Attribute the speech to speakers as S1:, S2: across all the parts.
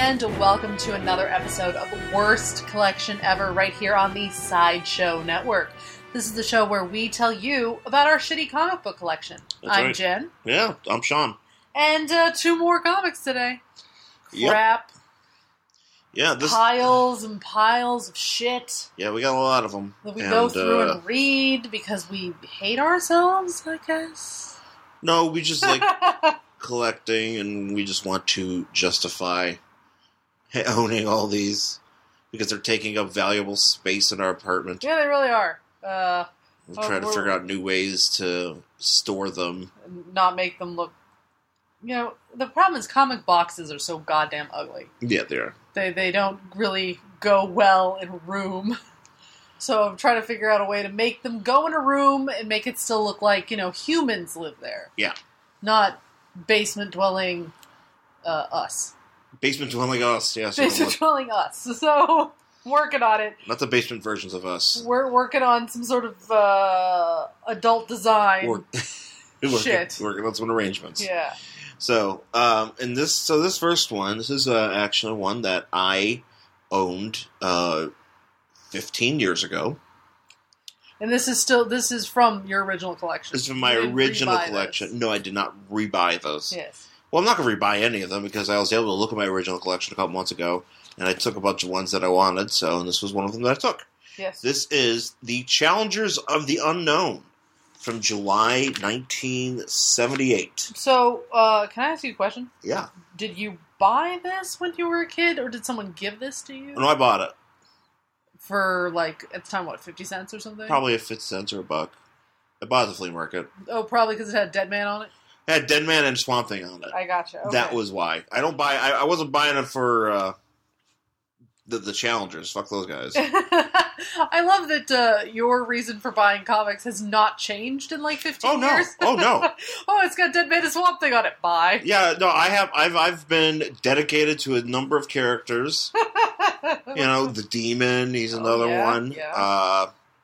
S1: and welcome to another episode of Worst Collection Ever right here on the Sideshow Network. This is the show where we tell you about our shitty comic book collection. I'm right. Jen.
S2: Yeah, I'm Sean.
S1: And two more comics today. Crap.
S2: Yep. Yeah,
S1: piles and piles of shit.
S2: Yeah, we got a lot of them.
S1: That we go through and read because we hate ourselves, I guess.
S2: No, we just like collecting, and we just want to justify owning all these because they're taking up valuable space in our apartment.
S1: Yeah, they really are.
S2: We'll try to figure out new ways to store them.
S1: And not make them look... You know, the problem is comic boxes are so goddamn ugly.
S2: Yeah, they are.
S1: They don't really go well in a room. So I'm trying to figure out a way to make them go in a room and make it still look like, humans live there.
S2: Yeah.
S1: Not basement-dwelling us.
S2: Basement-dwelling us, yes.
S1: Basement-dwelling us. So, working on it.
S2: Not the basement versions of us.
S1: We're working on some sort of adult design shit.
S2: Working on some arrangements.
S1: Yeah.
S2: So, this first one, this is actually one that I owned 15 years ago.
S1: And this is from your original collection.
S2: This is from my original collection.
S1: This.
S2: No, I did not rebuy those.
S1: Yes.
S2: Well, I'm not going to rebuy any of them because I was able to look at my original collection a couple months ago, and I took a bunch of ones that I wanted, and this was one of them that I took.
S1: Yes.
S2: This is The Challengers of the Unknown from July 1978.
S1: So, can I ask you a question?
S2: Yeah.
S1: Did you buy this when you were a kid, or did someone give this to you?
S2: No, I bought it.
S1: For, at the time, what, 50 cents or something?
S2: Probably a 50 cents or a buck. I bought it at the flea market.
S1: Oh, probably because it had Dead Man on it?
S2: It had Dead Man and Swamp Thing on it.
S1: I gotcha. Okay.
S2: That was why. I wasn't buying it for the Challengers. Fuck those guys.
S1: I love that your reason for buying comics has not changed in 15 years.
S2: Oh no!
S1: Oh, it's got Dead Man and Swamp Thing on it. Bye.
S2: Yeah, no, I've been dedicated to a number of characters. The Demon, he's another one.
S1: Yeah.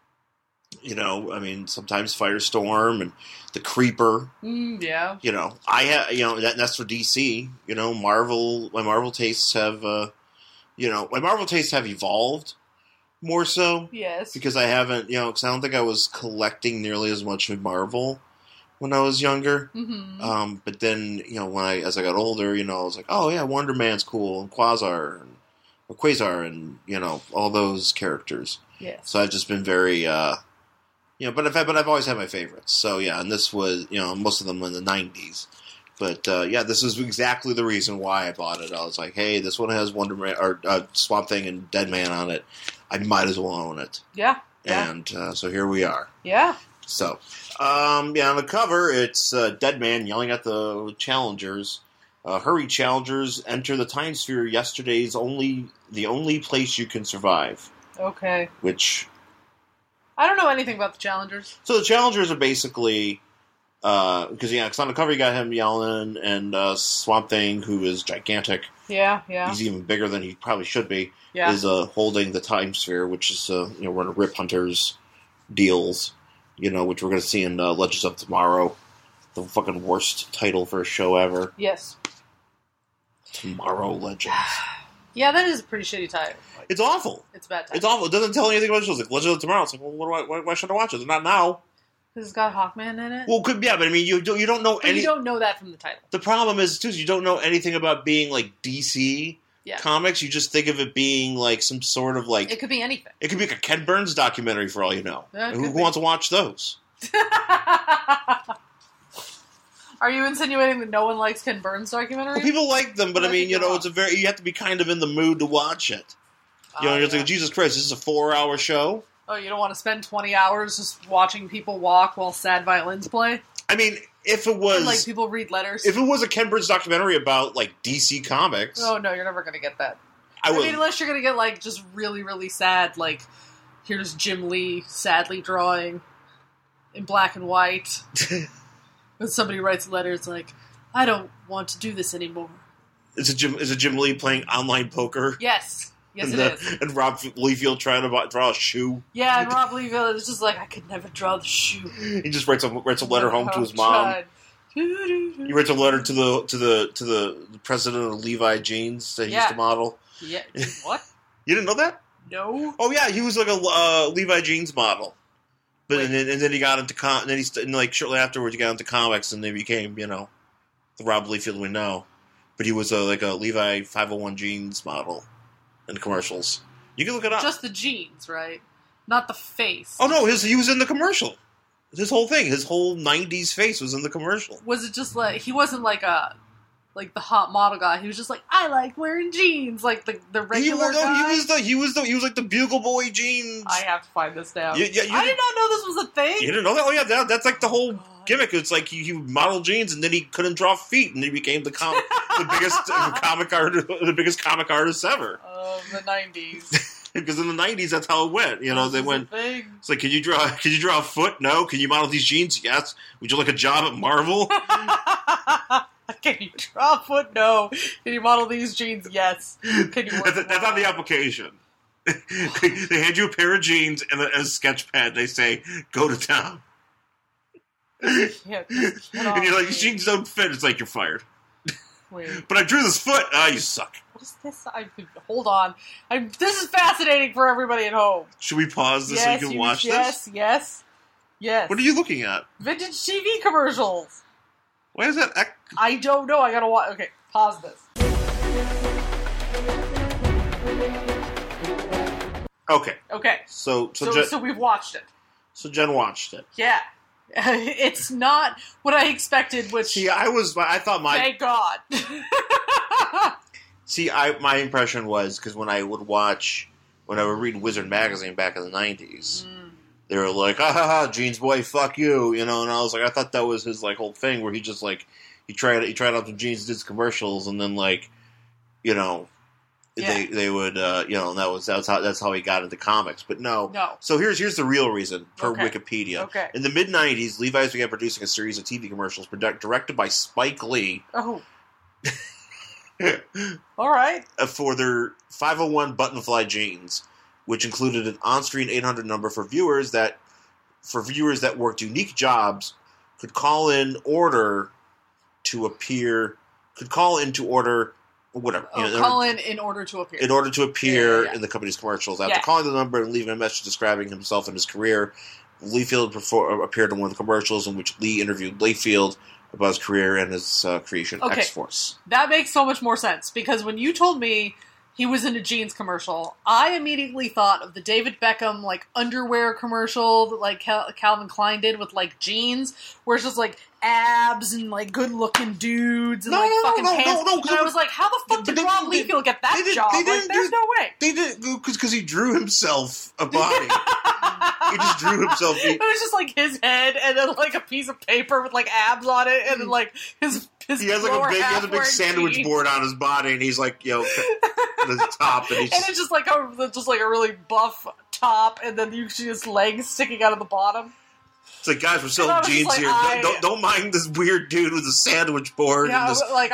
S2: Sometimes Firestorm and the Creeper.
S1: Yeah.
S2: I have, that's for DC. Marvel. My Marvel tastes have, evolved more so.
S1: Yes.
S2: Because I haven't, because I don't think I was collecting nearly as much of Marvel when I was younger.
S1: Mm-hmm.
S2: But then, as I got older, I was like, oh yeah, Wonder Man's cool, and Quasar, and all those characters.
S1: Yes.
S2: So I've just been very, but I've always had my favorites. So yeah, and this was, most of them in the 90s. But this is exactly the reason why I bought it. I was like, hey, this one has Wonder Man or Swamp Thing and Dead Man on it. I might as well own it.
S1: Yeah.
S2: And so here we are.
S1: Yeah.
S2: So, on the cover, it's Dead Man yelling at the Challengers. Hurry, Challengers, enter the Time Sphere. Yesterday's the only place you can survive.
S1: Okay.
S2: Which...
S1: I don't know anything about the Challengers.
S2: So the Challengers are basically... Because on the cover you got him yelling, and Swamp Thing, who is gigantic.
S1: Yeah.
S2: He's even bigger than he probably should be.
S1: Yeah.
S2: Is holding the Time Sphere, which is one of Rip Hunter's deals. Which we're going to see in Legends of Tomorrow, the fucking worst title for a show ever.
S1: Yes.
S2: Tomorrow Legends.
S1: Yeah, that is a pretty shitty title.
S2: It's awful.
S1: It's a bad title.
S2: It's awful. It doesn't tell you anything about the show. It's like Legends of Tomorrow. It's like, well, why should I watch it? Not now.
S1: Because it's got Hawkman in it?
S2: Well, but you don't know
S1: any... you don't know that from the title.
S2: The problem is, too, you don't know anything about being, DC comics. You just think of it being, some sort of,
S1: It could be anything.
S2: It could be a Ken Burns documentary, for all you know. Who wants to watch those?
S1: Are you insinuating that no one likes Ken Burns documentaries?
S2: Well, people like them, but you have to be kind of in the mood to watch it. You're like, Jesus Christ, this is a 4-hour show?
S1: Oh, you don't want to spend 20 hours just watching people walk while sad violins play?
S2: If it was...
S1: And, people read letters?
S2: If it was a Ken Burns documentary about, DC Comics...
S1: Oh, no, you're never going to get that. Unless you're going to get, just really, really sad, here's Jim Lee sadly drawing in black and white. When somebody writes a letter, it's like, I don't want to do this anymore.
S2: Is it Jim Lee playing online poker?
S1: Yes. Yes, it is.
S2: And Rob Liefeld trying to draw a shoe.
S1: Yeah, and Rob Liefeld is just like, I could never draw the shoe.
S2: He just writes a letter home to his mom. You wrote a letter to the president of Levi Jeans that he used to model.
S1: Yeah. What?
S2: You didn't know that?
S1: No.
S2: Oh yeah, he was like a Levi Jeans model. But and then he got into shortly afterwards he got into comics and they became the Rob Liefeld we know. But he was like a Levi 501 jeans model in the commercials. You can look it up.
S1: Just the jeans, right? Not the face.
S2: Oh no, he was in the commercial. His whole thing, his whole '90s face was in the commercial.
S1: Was it just like he wasn't like the hot model guy? He was just like, I like wearing jeans, like the regular guy.
S2: He was like the Bugle Boy jeans.
S1: I have to find this now.
S2: I did
S1: not know this was a thing.
S2: You didn't know that? Oh yeah, that's like the whole gimmick. It's like he modeled jeans and then he couldn't draw feet and he became the biggest comic artist ever
S1: of the '90s.
S2: Because in the '90s, that's how it went. They went. It's like, can you draw a foot? No. Can you model these jeans? Yes. Would you like a job at Marvel?
S1: Can you draw a foot? No. Can you model these jeans? Yes. Can you?
S2: That's on the application. They hand you a pair of jeans and a sketch pad. They say, "Go to town." And you're like, "These jeans don't fit." It's like you're fired.
S1: Wait.
S2: But I drew this foot. You suck.
S1: What is this? Hold on. This is fascinating for everybody at home.
S2: Should we pause this so you can watch this?
S1: Yes.
S2: What are you looking at?
S1: Vintage TV commercials.
S2: Why is that?
S1: I don't know. I gotta watch. Okay, pause this.
S2: Okay. So
S1: we've watched it.
S2: So Jen watched it.
S1: Yeah. It's not what I expected, which...
S2: See, I thought my...
S1: Thank God.
S2: See, my impression was, because when I would read Wizard magazine back in the 90s, they were like, Jeans boy, fuck you, and I was like, I thought that was his, whole thing, where he just, he tried out the jeans, did commercials, and then, they would, that's how he got into comics. But no. So here's the real reason, per Wikipedia.
S1: Okay.
S2: In the mid-90s, Levi's began producing a series of TV commercials directed by Spike Lee.
S1: Oh. All right.
S2: For their 501 button-fly jeans, which included an on-screen 800 number for viewers that worked unique jobs, could call in to order whatever.
S1: Call in order to appear.
S2: In order to appear in the company's commercials. After calling the number and leaving a message describing himself and his career, Liefeld appeared in one of the commercials in which Lee interviewed Liefeld about his career and his creation, X-Force.
S1: That makes so much more sense, because when you told me he was in a jeans commercial, I immediately thought of the David Beckham, underwear commercial that, Calvin Klein did with, jeans, where it's just, abs and, good-looking dudes and, fucking pants. No, and I was like, how the fuck did Rob Liefeld get that job? There's no way.
S2: They did because he drew himself a body. He just drew himself.
S1: It was just, his head and then, a piece of paper with, abs on it and then, his he has
S2: a big sandwich board on his body and he's the top and
S1: it's just a really buff top and then you see his legs sticking out of the bottom.
S2: It's like, guys, we're selling jeans here. Don't mind this weird dude with a sandwich board and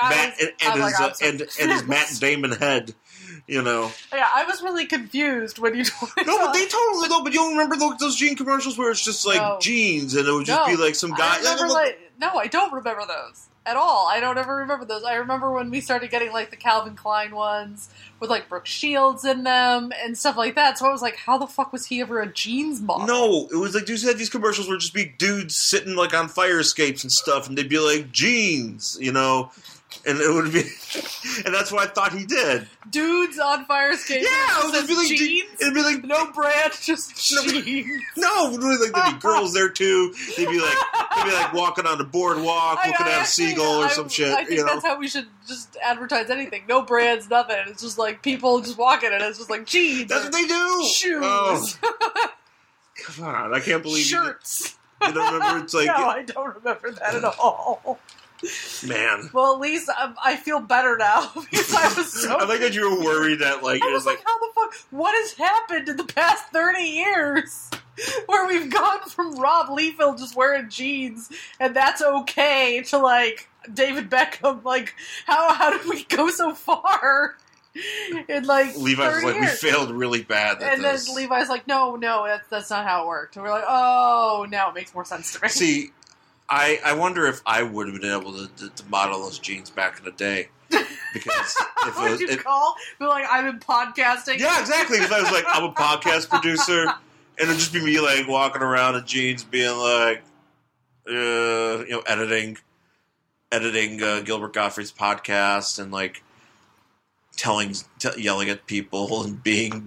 S2: his Matt Damon head. Yeah,
S1: I was really confused when you told me.
S2: No, but they totally don't. But you don't remember those jean commercials where it's just jeans and it would just be some guy.
S1: No, I don't remember those at all. I don't ever remember those. I remember when we started getting the Calvin Klein ones with Brooke Shields in them and stuff like that. So I was like, how the fuck was he ever a jeans model?
S2: No, it was dudes had these commercials where just be dudes sitting on fire escapes and stuff, and they'd be like jeans, and it would be, and that's what I thought he did.
S1: Dudes on fire escapes.
S2: Yeah, it would be
S1: jeans.
S2: It'd be
S1: no brand, just jeans.
S2: No, it would be there'd be girls there too. They'd be walking on the boardwalk, looking at a seagull or some shit.
S1: I think that's how we should just advertise anything. No brands, nothing. It's just people just walking, and it's just jeans.
S2: That's what they do.
S1: Shoes.
S2: Oh. Come on, I can't believe
S1: shirts.
S2: You don't remember? It's
S1: no, I don't remember that at all.
S2: Man.
S1: Well, at least I feel better now because I was so.
S2: I like that you were worried that
S1: I was like, how the fuck? What has happened in the past 30 years? Where we've gone from Rob Liefeld just wearing jeans and that's okay to David Beckham. How did we go so far? In
S2: Levi's
S1: years?
S2: We failed really bad at this.
S1: Then Levi's no, that's not how it worked. And we're oh, now it makes more sense to me.
S2: See, I wonder if I would have been able to model those jeans back in the day. Because if
S1: what would you call? Be like, I've been podcasting.
S2: Yeah, exactly. Because I was like, I'm a podcast producer, and it'd just be me like walking around in jeans, being like, editing Gilbert Gottfried's podcast, and like yelling at people, and being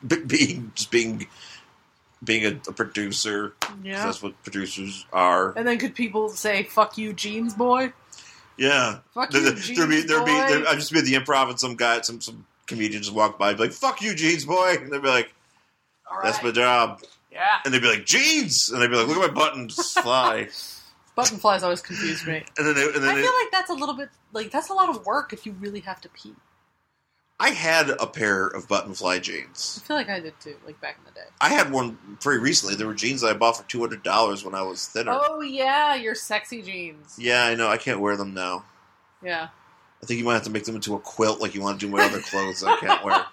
S2: a producer. Yeah, that's what producers are.
S1: And then could people say, "Fuck you, jeans boy"?
S2: Yeah.
S1: Fuck you, jeans boy.
S2: I'd just be at the Improv and some comedian just walk by and be like, "Fuck you, jeans boy," and they'd be like, "All right. That's my job."
S1: Yeah.
S2: And they'd be like, "Jeans," and they'd be like, "Look at my buttons fly."
S1: Button flies always confuse me.
S2: And then I
S1: feel like that's a little bit that's a lot of work if you really have to pee.
S2: I had a pair of button fly jeans.
S1: I feel like I did too, like back in the day.
S2: I had one pretty recently. There were jeans that I bought for $200 when I was thinner.
S1: Oh yeah, your sexy jeans.
S2: Yeah, I know. I can't wear them now.
S1: Yeah.
S2: I think you might have to make them into a quilt like you want to do my other clothes I can't wear.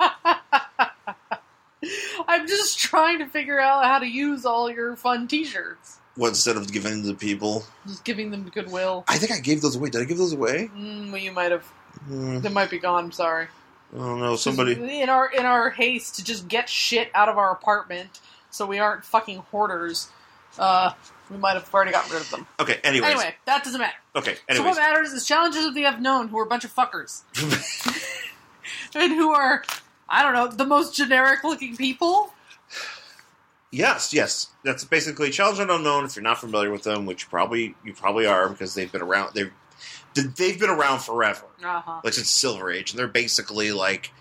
S1: I'm just trying to figure out how to use all your fun t-shirts.
S2: What, instead of giving them to people?
S1: Just giving them to Goodwill.
S2: I think I gave those away. Did I give those away?
S1: Well, you might have. They might be gone. I'm sorry.
S2: I don't know. Somebody
S1: in our haste to just get shit out of our apartment, so we aren't fucking hoarders. We might have already gotten rid of them.
S2: Okay. Anyway,
S1: that doesn't matter.
S2: Okay.
S1: So what matters is challengers of the unknown, who are a bunch of fuckers, and who are, I don't know, the most generic looking people.
S2: Yes. That's basically Challenge Unknown. If you're not familiar with them, which you probably are, because they've been around. They've been around forever, like since Silver Age, and they're basically like,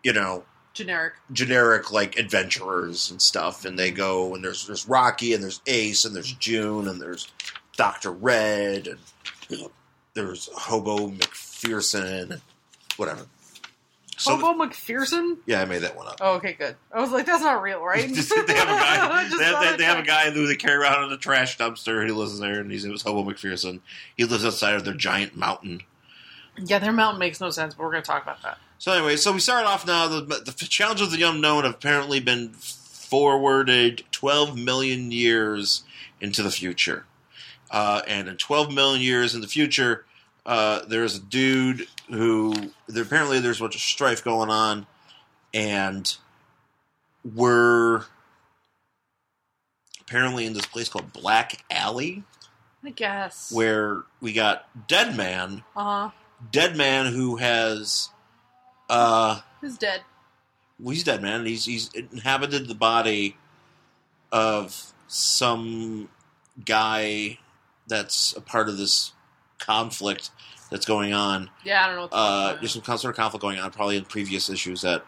S2: generic like adventurers and stuff. And they go, and there's Rocky, and there's Ace, and there's June, and there's Dr. Red, and there's Hobo McPherson, and whatever.
S1: Hobo McPherson?
S2: Yeah, I made that one up.
S1: Oh, okay, good. I was like, that's not real, right?
S2: They have a guy. they have a guy who they carry around in a trash dumpster. He lives there, and his name is Hobo McPherson. He lives outside of their giant mountain.
S1: Yeah, their mountain makes no sense, but we're going to talk about that.
S2: So anyway, we start off now. The Challenge of the Unknown have apparently been forwarded 12 million years into the future. And in 12 million years in the future, there's a dude who apparently there's a bunch of strife going on, and we're apparently in this place called Black Alley,
S1: I guess,
S2: where we got Dead Man. Dead Man who has
S1: who's dead?
S2: Well, he's dead, man. He's inhabited the body of some guy that's a part of this conflict that's going on.
S1: Yeah, I don't know what
S2: there's some sort of conflict going on, probably in previous issues that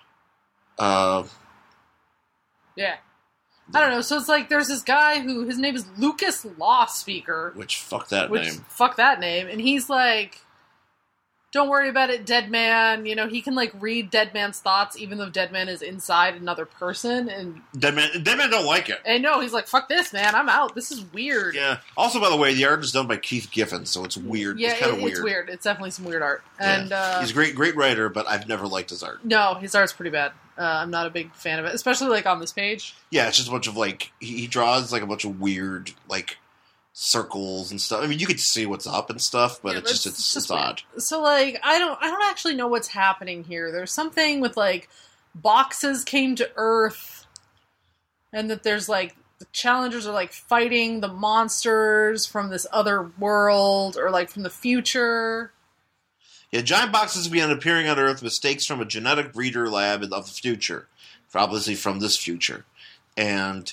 S1: yeah. I don't know, so it's like there's this guy who, his name is Lucas Law Speaker.
S2: Fuck that name.
S1: And he's like, don't worry about it, Dead Man. He can like read Dead Man's thoughts even though Dead Man is inside another person. And
S2: Dead Man don't like it.
S1: And no, he's like, fuck this, man. I'm out. This is weird.
S2: Yeah. Also, by the way, the art is done by Keith Giffen, so it's weird.
S1: Yeah,
S2: it's kind of weird.
S1: It's weird. It's definitely some weird art.
S2: Yeah.
S1: And
S2: he's a great writer, but I've never liked his art.
S1: No, his art's pretty bad. I'm not a big fan of it, especially like on this page.
S2: Yeah, it's just a bunch of like he draws like a bunch of weird like circles and stuff. I mean, you could see what's up and stuff, but it's just odd.
S1: So like, I don't actually know what's happening here. There's something with like boxes came to Earth, and that there's like the challengers are like fighting the monsters from this other world or like from the future.
S2: Yeah, giant boxes began appearing on Earth, mistakes from a genetic breeder lab of the future, obviously from this future, and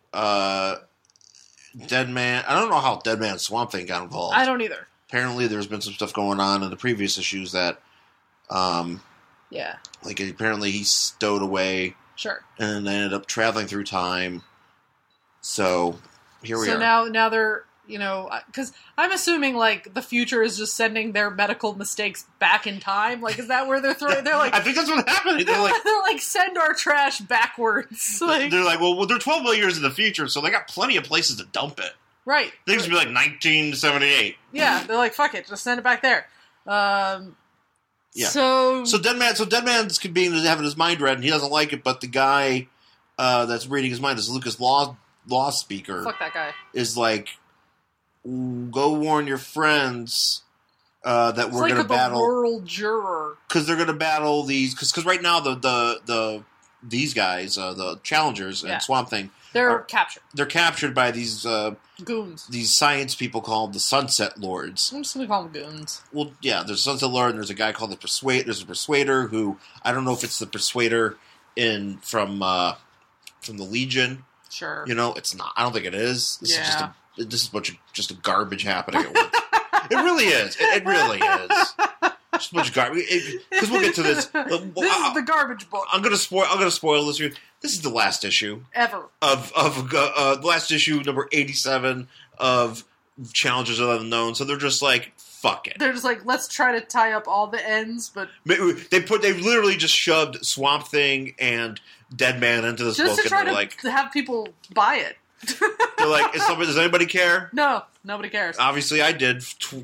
S2: Dead Man. I don't know how Dead Man Swamp Thing got involved.
S1: I don't either.
S2: Apparently, there's been some stuff going on in the previous issues that,
S1: yeah,
S2: like apparently he stowed away,
S1: sure,
S2: and ended up traveling through time. So here we are.
S1: So now they're. Because I'm assuming, like, the future is just sending their medical mistakes back in time. Like, is that where they're throwing? They're like,
S2: I think that's what's happening.
S1: They're like, send our trash backwards. Like,
S2: they're like, well, they're 12 million years in the future, so they got plenty of places to dump it.
S1: Right.
S2: They just be like 1978.
S1: Yeah, they're like, fuck it, just send it back there. Yeah. So
S2: Dead Man's having his mind read, and he doesn't like it, but the guy that's reading his mind is Lucas Law Speaker.
S1: Fuck that guy.
S2: Is like, go warn your friends that we're going to battle.
S1: It's like a world juror.
S2: Because they're going to battle these... Because right now, these guys, the challengers and Swamp Thing...
S1: They're captured.
S2: They're captured by these...
S1: goons.
S2: These science people called the Sunset Lords.
S1: I'm just going to call them goons.
S2: Well, yeah, there's a Sunset Lord, and there's a guy called the Persuader. There's a Persuader who... I don't know if it's the Persuader from the Legion.
S1: Sure.
S2: You know, it's not. I don't think it is. This is a bunch of just a garbage happening at once. It really is. It really is. Just a bunch of garbage. Because we'll get to this.
S1: This is the garbage book.
S2: I'm gonna spoil this. This is the last issue
S1: ever
S2: of the last issue, number 87 of Challengers of the Unknown. So they're just like, fuck it.
S1: They're just like, let's try to tie up all the ends, but
S2: they literally just shoved Swamp Thing and Deadman into this book,
S1: just to try
S2: and they're
S1: to have people buy it.
S2: They're like, does anybody care?
S1: No, nobody cares.
S2: Obviously, I did.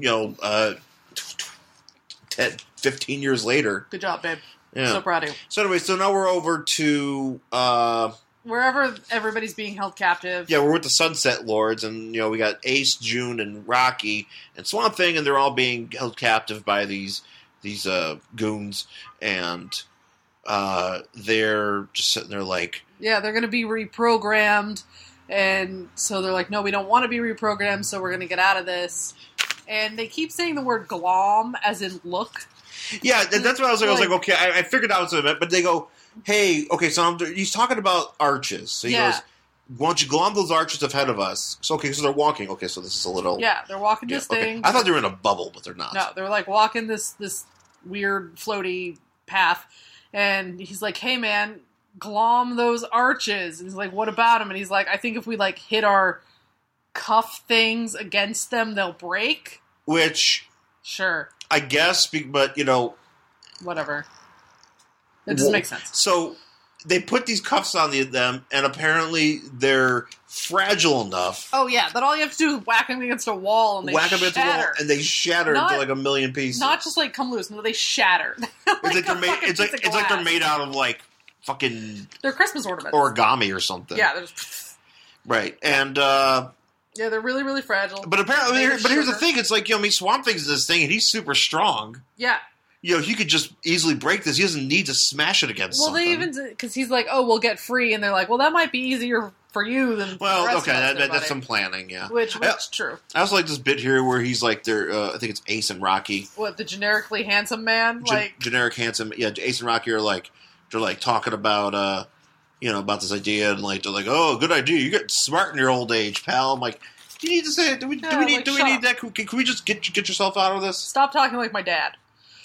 S2: 15 years later.
S1: Good job, babe.
S2: Yeah.
S1: So proud of you.
S2: So anyway, so now we're over to
S1: wherever everybody's being held captive.
S2: Yeah, we're with the Sunset Lords, and we got Ace, June, and Rocky, and Swamp Thing, and they're all being held captive by these goons, and they're just sitting there like,
S1: yeah, they're going to be reprogrammed, and so they're like, no, we don't want to be reprogrammed, so we're going to get out of this. And they keep saying the word glom, as in look.
S2: Yeah, that's what I was like. I was like, okay, I figured out what it meant, but they go, hey, okay, so he's talking about arches. So he goes, why don't you glom those arches ahead of us? So, okay, so they're walking. Okay, so this is a little...
S1: Yeah, they're walking this thing.
S2: I thought they were in a bubble, but they're not.
S1: No, they're like walking this weird floaty path, and he's like, hey, man, glom those arches. And he's like, what about them? And he's like, I think if we, like, hit our cuff things against them, they'll break.
S2: Which...
S1: Sure.
S2: I guess, but,
S1: whatever. It doesn't make sense.
S2: So, they put these cuffs on them, and apparently they're fragile enough.
S1: Oh, yeah, that all you have to do is whack them against a wall, and they shatter. Whack them against a wall,
S2: and they shatter into, like, a million pieces.
S1: Not just, like, come loose. No, they shatter.
S2: It's like they're made out of, like, fucking...
S1: They're Christmas ornaments.
S2: Origami or something.
S1: Yeah, they're just...
S2: Right, and,
S1: yeah, they're really, really fragile.
S2: But apparently, here's the thing. It's like, Swamp Thing's this thing, and he's super strong.
S1: Yeah.
S2: He could just easily break this. He doesn't need to smash it against something.
S1: Well, they even... Because he's like, oh, we'll get free. And they're like, well, that might be easier for you than for the rest of us,
S2: that's some planning, yeah.
S1: Which true.
S2: I also like this bit here where he's like, I think it's Ace and Rocky.
S1: What, the generically handsome man?
S2: Generic handsome. Yeah, Ace and Rocky are like... They're like talking about... about this idea, and like they're like, oh, good idea. You get smart in your old age, pal. I'm like... Do you need to say it? Do we need that? Can we just get yourself out of this?
S1: Stop talking like my dad.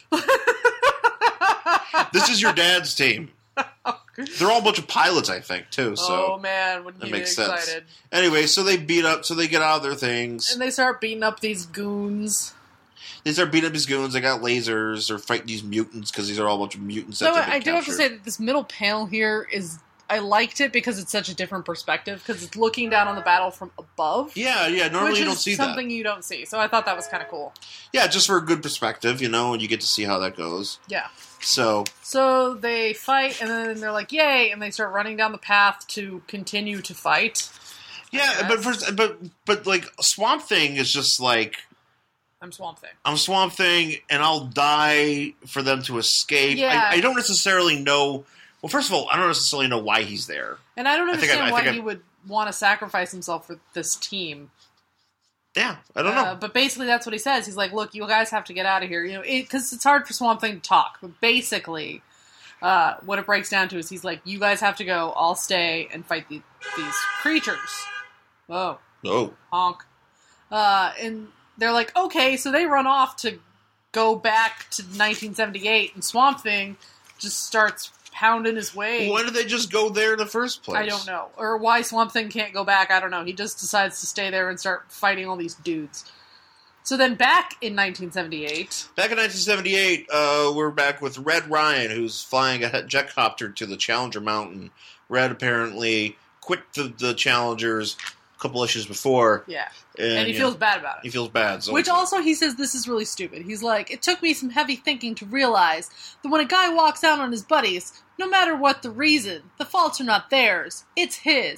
S2: This is your dad's team. They're all a bunch of pilots, I think, too. So
S1: oh man, wouldn't you be excited? Sense.
S2: Anyway, so they get out of their things,
S1: and they start beating up these goons.
S2: They start beating up these goons. They got lasers. They're fighting these mutants because these are all a bunch of mutants.
S1: So I do have to say that this middle panel here is. I liked it because it's such a different perspective, because it's looking down on the battle from above.
S2: Yeah, normally you don't see that.
S1: Which is something you don't see, so I thought that was kind of cool.
S2: Yeah, just for a good perspective, and you get to see how that goes.
S1: Yeah.
S2: So
S1: they fight, and then they're like, yay, and they start running down the path to continue to fight.
S2: Yeah, but like, Swamp Thing is just like...
S1: I'm Swamp Thing.
S2: I'm Swamp Thing, and I'll die for them to escape.
S1: Yeah.
S2: I don't necessarily know... Well, first of all, I don't necessarily know why he's there.
S1: And I don't understand why he would want to sacrifice himself for this team.
S2: Yeah, I don't know.
S1: But basically that's what he says. He's like, look, you guys have to get out of here. Because it's hard for Swamp Thing to talk. But basically, what it breaks down to is he's like, you guys have to go. I'll stay and fight these creatures. Oh. Honk. And they're like, okay. So they run off to go back to 1978. And Swamp Thing just starts... pounding his way.
S2: Why did they just go there in the first place?
S1: I don't know. Or why Swamp Thing can't go back, I don't know. He just decides to stay there and start fighting all these dudes. So then back in 1978...
S2: Back in 1978, we're back with Red Ryan, who's flying a jetcopter to the Challenger Mountain. Red apparently quit the Challengers a couple issues before.
S1: Yeah. And he feels bad about it.
S2: He feels bad. So
S1: which also, he says, this is really stupid. He's like, it took me some heavy thinking to realize that when a guy walks out on his buddies, no matter what the reason, the faults are not theirs. It's his.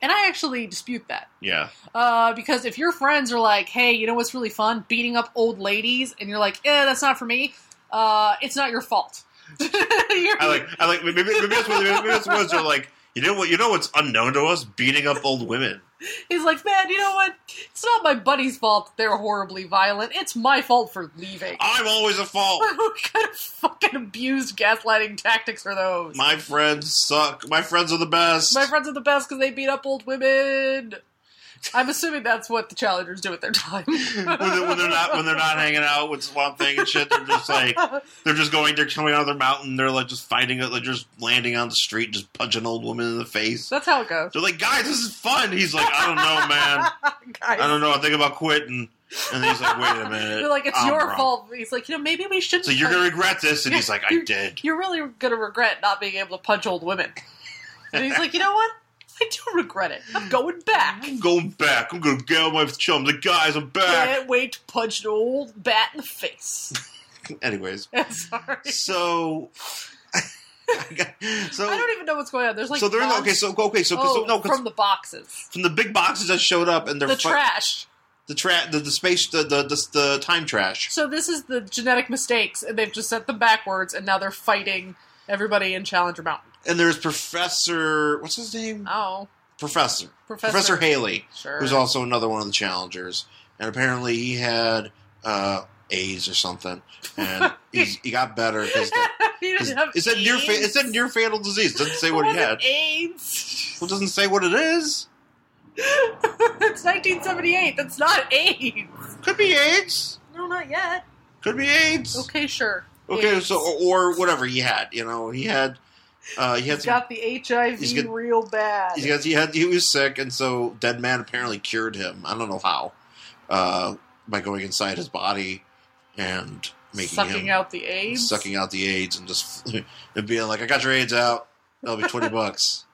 S1: And I actually dispute that.
S2: Yeah.
S1: Because if your friends are like, hey, you know what's really fun? Beating up old ladies, and you're like, that's not for me, it's not your fault.
S2: I like maybe that's what they're like, you know what's unknown to us? Beating up old women.
S1: He's like, man, you know what? It's not my buddy's fault that they're horribly violent. It's my fault for leaving.
S2: I'm always at fault.
S1: What kind of fucking abused gaslighting tactics are those?
S2: My friends suck. My friends are the best.
S1: My friends are the best because they beat up old women. I'm assuming that's what the challengers do with their time.
S2: when they're not hanging out with Swamp Thing and shit, they're coming out of their mountain, they're like just fighting it, like just landing on the street, just punching an old woman in the face.
S1: That's how it goes.
S2: They're like, guys, this is fun. He's like, I don't know, man.
S1: Guys.
S2: I don't know. I'm thinking about quitting. And then he's like, wait a minute.
S1: They're like, it's your fault. He's like, maybe we shouldn't.
S2: So you're gonna regret this, and he's like, I did.
S1: You're really gonna regret not being able to punch old women. And he's like, you know what? I do regret it. I'm going back.
S2: I'm going to get all my chums. Like, guys, I'm back.
S1: Can't wait to punch an old bat in the face.
S2: Anyways.
S1: Sorry.
S2: So
S1: I don't even know what's going on. There's like
S2: from
S1: the boxes.
S2: From the big boxes that showed up and they're
S1: trash.
S2: The space the time trash.
S1: So this is the genetic mistakes, and they've just sent them backwards, and now they're fighting everybody in Challenger Mountain.
S2: And there's Professor... What's his name?
S1: Oh.
S2: Professor Haley.
S1: Sure.
S2: Who's also another one of the challengers. And apparently he had AIDS or something. And he got better because... It said near fatal disease. It doesn't say what he had.
S1: AIDS?
S2: Well, it doesn't say what it is.
S1: It's 1978. That's not AIDS.
S2: Could be AIDS.
S1: No, not yet.
S2: Could be AIDS.
S1: Okay, sure.
S2: Okay,
S1: AIDS.
S2: so or whatever he had. You know, he had...
S1: He's got the HIV real bad.
S2: He was sick, and so Dead Man apparently cured him. I don't know how. By going inside his body and sucking out the AIDS, and just and being like, "I got your AIDS out. That'll be $20."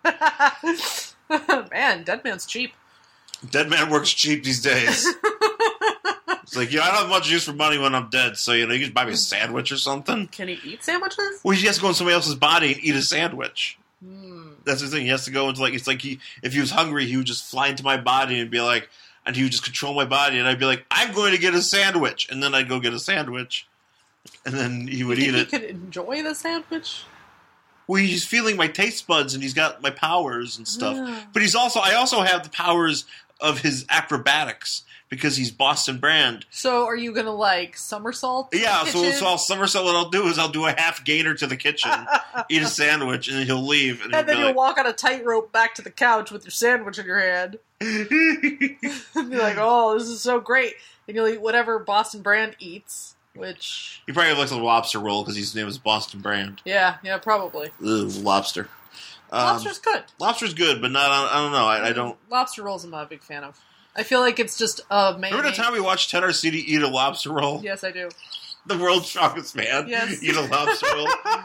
S1: Man, Dead Man's cheap.
S2: Dead Man works cheap these days. It's like, I don't have much use for money when I'm dead, so, you can buy me a sandwich or something.
S1: Can he eat sandwiches?
S2: Well, he has to go in somebody else's body and eat a sandwich. That's the thing. He has to go into, if he was hungry, he would just fly into my body and be like, and he would just control my body, and I'd be like, I'm going to get a sandwich. And then I'd go get a sandwich. And then he would eat it.
S1: He could enjoy the sandwich?
S2: Well, he's feeling my taste buds, and he's got my powers and stuff. Yeah. But I also have the powers of his acrobatics. Because he's Boston Brand.
S1: So are you going to, somersault?
S2: Yeah, so I'll somersault. What I'll do is I'll do a half gainer to the kitchen, eat a sandwich, and then he'll leave.
S1: And then you'll walk on a tightrope back to the couch with your sandwich in your hand. And be like, oh, this is so great. And you'll eat whatever Boston Brand eats, which...
S2: He probably likes a lobster roll because his name is Boston Brand.
S1: Yeah, probably.
S2: Ugh, lobster.
S1: Lobster's good.
S2: Lobster's good, but not, I don't know. I don't...
S1: Lobster rolls I'm not a big fan of. I feel like it's just mayonnaise.
S2: Remember the time we watched Ted Arcidi eat a lobster roll?
S1: Yes, I do.
S2: The world's strongest man.
S1: Yes.
S2: Eat a lobster roll.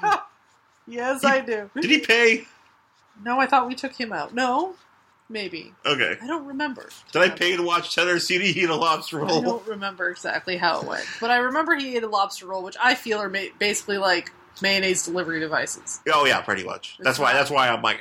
S1: Yes, I do.
S2: Did he pay?
S1: No, I thought we took him out. No? Maybe.
S2: Okay.
S1: I don't remember.
S2: Did I pay to watch Ted Arcidi eat a lobster roll?
S1: I don't remember exactly how it went. But I remember he ate a lobster roll, which I feel are basically like mayonnaise delivery devices.
S2: Oh, yeah, pretty much. That's why I'm like,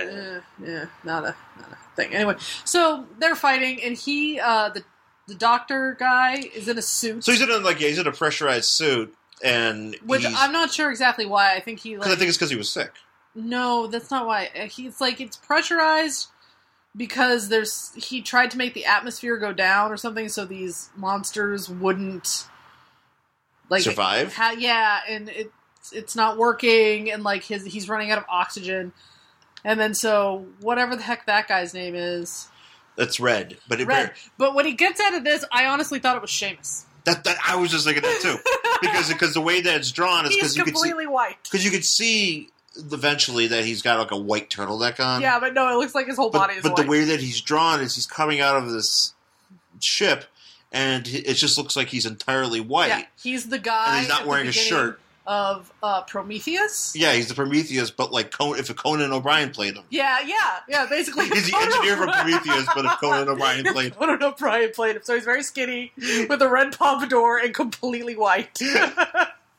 S1: not a thing. Anyway, so they're fighting, and he, the doctor guy, is in a suit.
S2: So he's in a pressurized suit, and
S1: which I'm not sure exactly why. I think I
S2: think it's because he was sick.
S1: No, that's not why. It's pressurized because he tried to make the atmosphere go down or something, so these monsters wouldn't
S2: survive.
S1: And it's not working, and he's running out of oxygen. And then so, whatever the heck that guy's name is...
S2: That's Red. But
S1: when he gets out of this, I honestly thought it was Sheamus.
S2: That I was just thinking that too. because the way that it's drawn is because you could see...
S1: He's completely white.
S2: Because you could see eventually that he's got a white turtleneck on.
S1: Yeah, but no, it looks like his whole body is white.
S2: But the way that he's drawn is he's coming out of this ship, and it just looks like he's entirely white.
S1: Yeah, he's the guy...
S2: And he's not wearing a shirt.
S1: Of Prometheus?
S2: Yeah, he's the Prometheus, but if Conan O'Brien played him.
S1: Yeah, basically.
S2: He's the engineer for Prometheus, but if Conan O'Brien played him.
S1: Conan O'Brien played him, so he's very skinny, with a red pompadour, and completely white.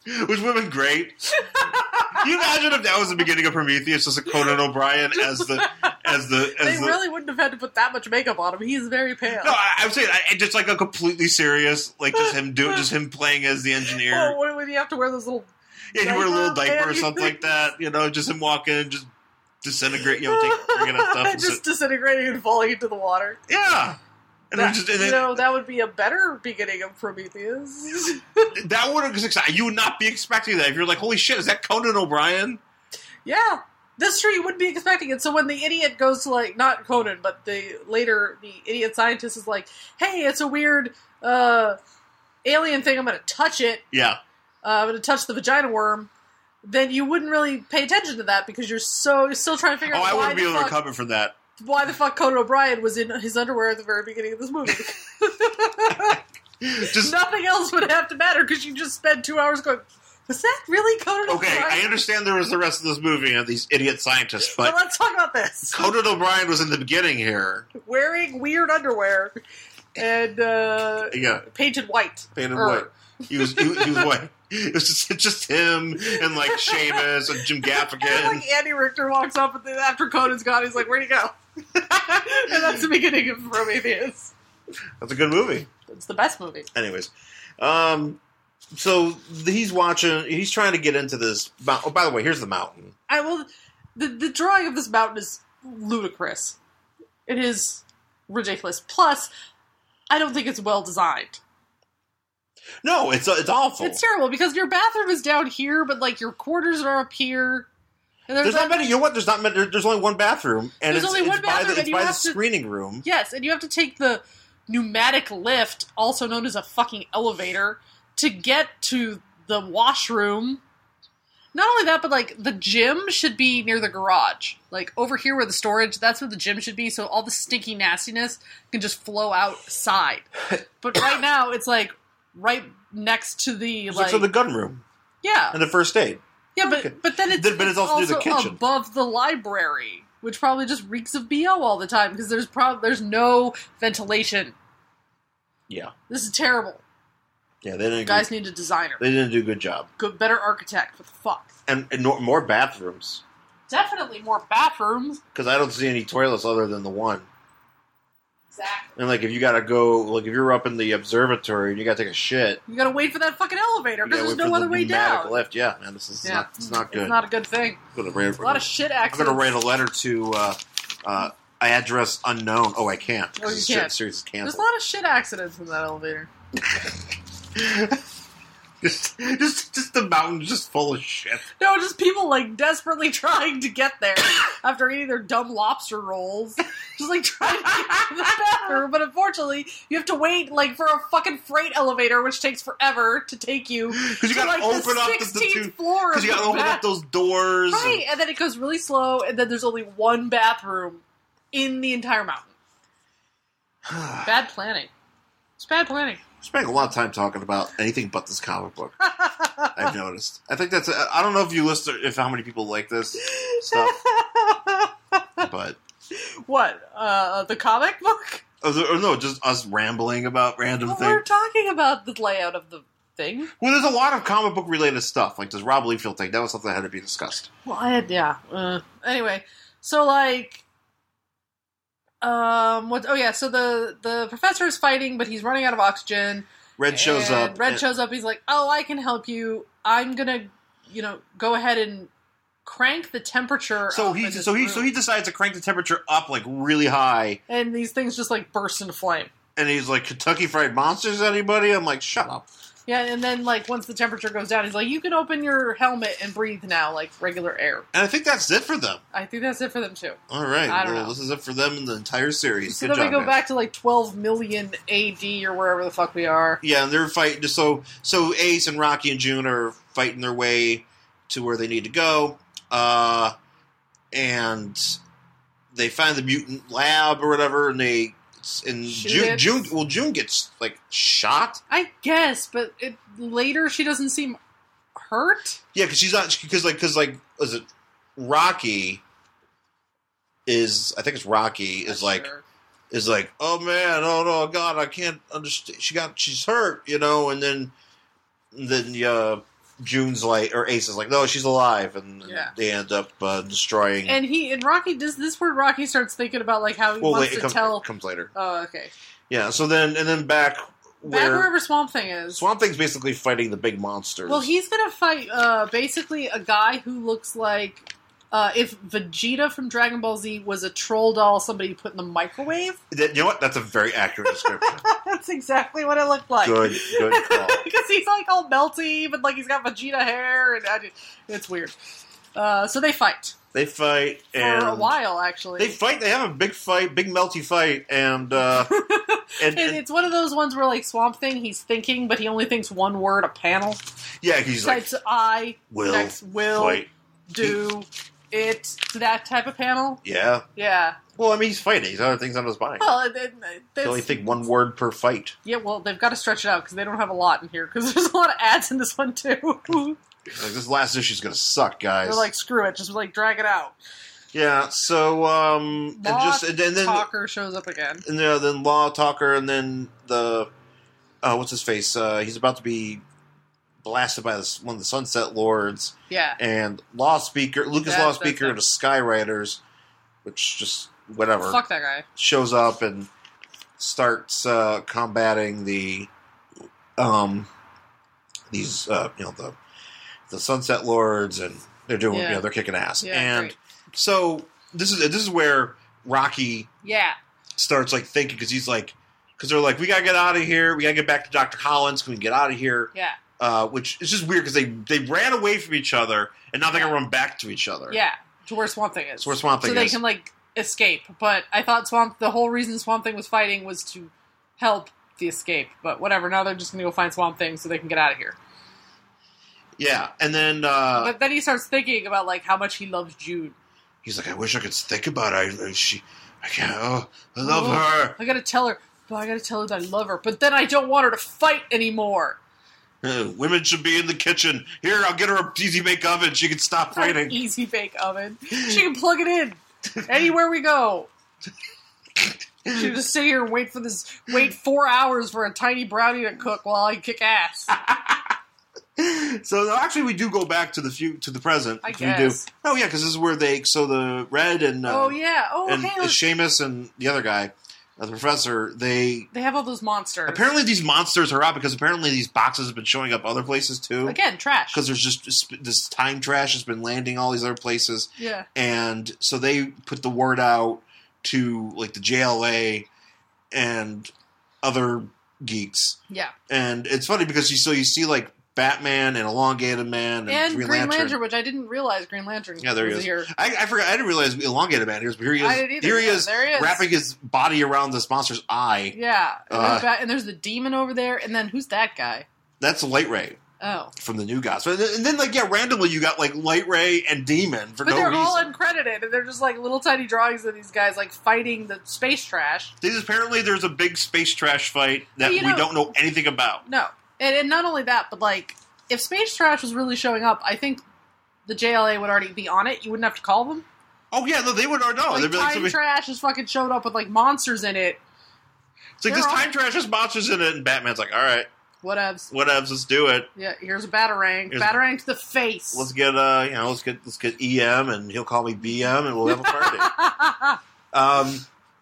S2: Which would have been great. Can you imagine if that was the beginning of Prometheus, just a Conan O'Brien as the
S1: They really wouldn't have had to put that much makeup on him. He's very pale.
S2: No, I'm saying just like a completely serious, like just him playing as the engineer.
S1: Oh, when you have to wear those little.
S2: Yeah, you wear a little diaper or something like that. You know, just him walking and just disintegrate. You know, bringing up stuff,
S1: just disintegrating and falling into the water.
S2: Yeah. And
S1: that would be a better beginning of Prometheus.
S2: That would have you would not be expecting that if you're like, holy shit, is that Conan O'Brien?
S1: Yeah, that's true. You wouldn't be expecting it. So when the idiot goes to like not Conan, but the idiot scientist is like, "Hey, it's a weird alien thing. I'm going to touch it.
S2: Yeah,
S1: I'm going to touch the vagina worm." Then you wouldn't really pay attention to that because you're still trying to figure out.
S2: I wouldn't be able to recover from that.
S1: Why the fuck Conan O'Brien was in his underwear at the very beginning of this movie. Nothing else would have to matter because you just spent 2 hours going, was that really Conan O'Brien?
S2: Okay, I understand there was the rest of this movie and these idiot scientists, but
S1: let's talk about this.
S2: Conan O'Brien was in the beginning here.
S1: Wearing weird underwear and painted white.
S2: Painted white. He was white. It was just him and like Seamus and Jim Gaffigan.
S1: And like Andy Richter walks up and then after Conan's gone, he's like, "Where'd he go?" And that's the beginning of Prometheus.
S2: That's a good movie.
S1: It's the best movie.
S2: Anyways, so he's trying to get into this. Oh, by the way, here's the mountain.
S1: The drawing of this mountain is ludicrous. It is ridiculous. Plus, I don't think it's well designed.
S2: No, it's awful.
S1: It's terrible because your bathroom is down here, but like your quarters are up here. And
S2: there's not many. You know what? There's not many. There's only one bathroom, and it's by the screening room.
S1: Yes, and you have to take the pneumatic lift, also known as a fucking elevator, to get to the washroom. Not only that, but like the gym should be near the garage, like over here where the storage. That's where the gym should be, so all the stinky nastiness can just flow outside. But right now, it's like right next to the
S2: it's like the gun room.
S1: Yeah,
S2: and the first aid.
S1: Yeah, but then it's
S2: also near the kitchen,
S1: above the library, which probably just reeks of BO all the time because there's no ventilation.
S2: Yeah,
S1: this is terrible.
S2: Yeah, they didn't.
S1: Guys need a designer.
S2: They didn't do a good job.
S1: Better architect. What the fuck?
S2: And more bathrooms.
S1: Definitely more bathrooms.
S2: Because I don't see any toilets other than the one.
S1: Exactly.
S2: And like if you gotta go, like if you're up in the observatory and you gotta take a shit,
S1: you gotta wait for that fucking elevator because there's no other way down.
S2: Lift. Yeah, man, this is not good.
S1: It's not a good thing. A lot of shit accidents.
S2: I'm gonna write a letter to address unknown. Oh, I can't.
S1: Oh, you can't.
S2: Series is canceled.
S1: There's a lot of shit accidents in that elevator.
S2: just the mountain just full of shit.
S1: No, just people like desperately trying to get there after eating their dumb lobster rolls. Just like trying to get to the bathroom, but unfortunately you have to wait like for a fucking freight elevator, which takes forever to take you.
S2: Because you gotta open up the 16th floor. Because you gotta open up those doors.
S1: Right, and then it goes really slow, and then there's only one bathroom in the entire mountain. Bad planning. It's bad planning.
S2: Spending a lot of time talking about anything but this comic book. I've noticed. I think that's. I don't know if you list how many people like this stuff, but
S1: what the comic book?
S2: Or no, just us rambling about random things.
S1: We're talking about the layout of the thing.
S2: Well, there's a lot of comic book related stuff, like this Rob Liefeld thing. That was something that had to be discussed.
S1: Well, anyway, so like. So the professor is fighting, but he's running out of oxygen.
S2: Red shows up.
S1: He's like, "Oh, I can help you. I'm gonna, go ahead and crank the temperature."
S2: So he decides to crank the temperature up like really high,
S1: and these things just like burst into flame.
S2: And he's like, "Kentucky Fried Monsters, anybody?" I'm like, "Shut up."
S1: Yeah, and then like once the temperature goes down, he's like, "You can open your helmet and breathe now, like regular air."
S2: And I think that's it for them.
S1: I think that's it for them too.
S2: All right, I don't know. This is it for them in the entire series.
S1: So then we go back to like 12 million AD or wherever the fuck we are.
S2: Yeah, and they're fighting. So Ace and Rocky and June are fighting their way to where they need to go, and they find the mutant lab or whatever, and June gets like shot.
S1: I guess, but later she doesn't seem hurt.
S2: Yeah, because she's not is it Rocky? Is I think it's Rocky is like is like, oh man, oh no, God, I can't understand. She's hurt, and then June's like, or Ace is like, no, she's alive, and they end up destroying.
S1: And Rocky does this where Rocky starts thinking about like how he wants to tell.
S2: It comes later.
S1: Oh, okay.
S2: Yeah. So then back
S1: wherever Swamp Thing is.
S2: Swamp Thing's basically fighting the big monsters.
S1: Well, he's gonna fight basically a guy who looks like. If Vegeta from Dragon Ball Z was a troll doll somebody put in the microwave.
S2: You know what? That's a very accurate description.
S1: That's exactly what it looked like.
S2: Good call.
S1: Because he's like all melty, but like he's got Vegeta hair, and it's weird. So they fight.
S2: They fight
S1: for a while, actually.
S2: They fight. They have a big fight, big melty fight, and
S1: and it's one of those ones where like Swamp Thing, he's thinking, but he only thinks one word a panel.
S2: Yeah, he's
S1: types
S2: like,
S1: I
S2: will
S1: next will
S2: fight.
S1: Do. It's that type of panel.
S2: Yeah.
S1: Yeah.
S2: Well, I mean, he's fighting. He's other things on his mind.
S1: Well,
S2: they only think one word per fight.
S1: Yeah, well, they've got to stretch it out because they don't have a lot in here because there's a lot of ads in this one too.
S2: Like, this last issue's gonna suck, guys.
S1: They're like, screw it, just like drag it out.
S2: Yeah. So and then
S1: Talker shows up again.
S2: And then Law Talker, and then the what's his face? He's about to be blasted by one of the Sunset Lords.
S1: Yeah.
S2: And Law Speaker, Law Speaker, and the Skyriders, which just whatever.
S1: Fuck that guy.
S2: Shows up and starts combating the Sunset Lords, and they're doing they're kicking ass.
S1: Yeah,
S2: and
S1: great.
S2: So this is where Rocky starts like thinking, because they're like, we gotta get out of here. We gotta get back to Dr. Collins. Can we get out of here?
S1: Yeah.
S2: Which is just weird because they ran away from each other, and now they're gonna run back to each other.
S1: Yeah, to where Swamp Thing is.
S2: So
S1: they can like escape. But I thought the whole reason Swamp Thing was fighting was to help the escape. But whatever. Now they're just gonna go find Swamp Thing so they can get out of here.
S2: Yeah, and then
S1: but then he starts thinking about like how much he loves June.
S2: He's like, I wish I could think about her. I can't. Oh, I love her.
S1: I gotta tell her. But I gotta tell her that I love her. But then I don't want her to fight anymore.
S2: Women should be in the kitchen. Here, I'll get her a easy bake oven. She can stop fighting.
S1: Easy bake oven. She can plug it in anywhere we go. She can just sit here and wait 4 hours for a tiny brownie to cook while I kick ass.
S2: So actually, we do go back to the present.
S1: I guess.
S2: We do. Oh yeah, because this is where the Red and Seamus and the other guy. The professor, they
S1: have all those monsters.
S2: Apparently these monsters are out because apparently these boxes have been showing up other places too.
S1: Again, trash.
S2: Because there's just this time trash has been landing all these other places.
S1: Yeah.
S2: And so they put the word out to like the JLA and other geeks.
S1: Yeah.
S2: And it's funny because you see like Batman and Elongated Man
S1: and Green Lantern, which I didn't realize Green Lantern was here.
S2: I forgot. I didn't realize Elongated Man here, but here he is.
S1: I didn't either.
S2: Here he is, wrapping his body around this monster's eye.
S1: Yeah, and there's the demon over there, and then who's that guy?
S2: That's Light Ray.
S1: Oh,
S2: from the New Gods. And then randomly you got like Light Ray and Demon for no reason. But
S1: they're all uncredited, and they're just like little tiny drawings of these guys like fighting the space trash.
S2: Apparently there's a big space trash fight that we don't know anything about.
S1: No. And not only that, but like, if Space Trash was really showing up, I think the JLA would already be on it. You wouldn't have to call them.
S2: Oh yeah, no, they would already know.
S1: Like, Time Trash has fucking showed up with like monsters in it.
S2: It's like, this Time Trash has monsters in it, and Batman's like, alright.
S1: Whatevs,
S2: let's do it.
S1: Yeah, here's a Batarang. Batarang to the face.
S2: Let's get let's get EM, and he'll call me BM, and we'll have a party.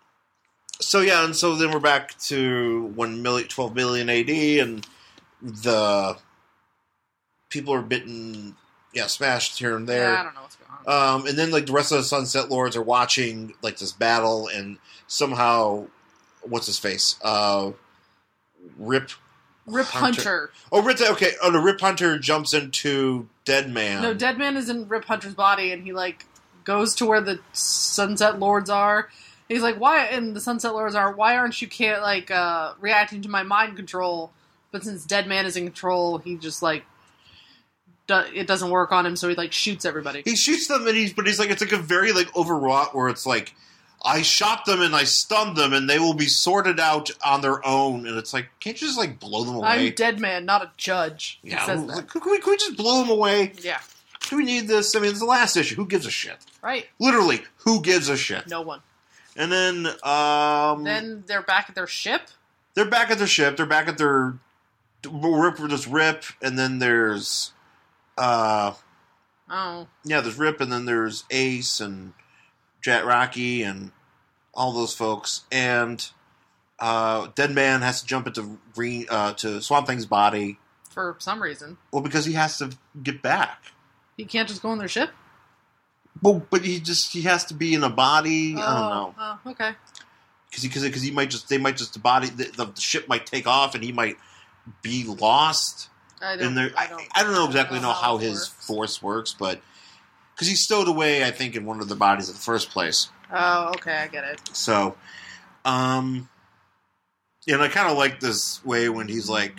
S2: So then we're back to 12 million AD, and the people are bitten, smashed here and there.
S1: Yeah, I don't know what's going on.
S2: And then like the rest of the Sunset Lords are watching like this battle, and somehow, what's his face? Rip
S1: Hunter.
S2: Oh, the Rip Hunter jumps into Deadman.
S1: No, Deadman is in Rip Hunter's body, and he like goes to where the Sunset Lords are. He's like, why? And the Sunset Lords are, why aren't you reacting to my mind control? But since Deadman is in control, he just like it doesn't work on him, so he like shoots everybody.
S2: He shoots them, and it's like a very like overwrought, where it's like, I shot them and I stunned them, and they will be sorted out on their own. And it's like, can't you just like blow them away?
S1: I'm Deadman, not a judge.
S2: Yeah, he says that. Can we just blow them away?
S1: Yeah.
S2: Do we need this? I mean, it's the last issue. Who gives a shit?
S1: Right.
S2: Literally, who gives a shit?
S1: No one.
S2: And then
S1: then they're back at their ship.
S2: They're back at their ship. They're back at their Rip, and then there's
S1: Oh.
S2: Yeah, there's Rip, and then there's Ace and Jet Rocky and all those folks. And Deadman has to jump into to Swamp Thing's body.
S1: For some reason.
S2: Well, because he has to get back.
S1: He can't just go on their ship?
S2: Well, but he has to be in a body. I don't know.
S1: Oh, okay.
S2: Because the ship might take off and he might be lost. I don't know exactly how his force works, but because he's stowed away, I think, in one of the bodies in the first place.
S1: Oh, okay, I get it.
S2: So, and I kind of like this way when he's like,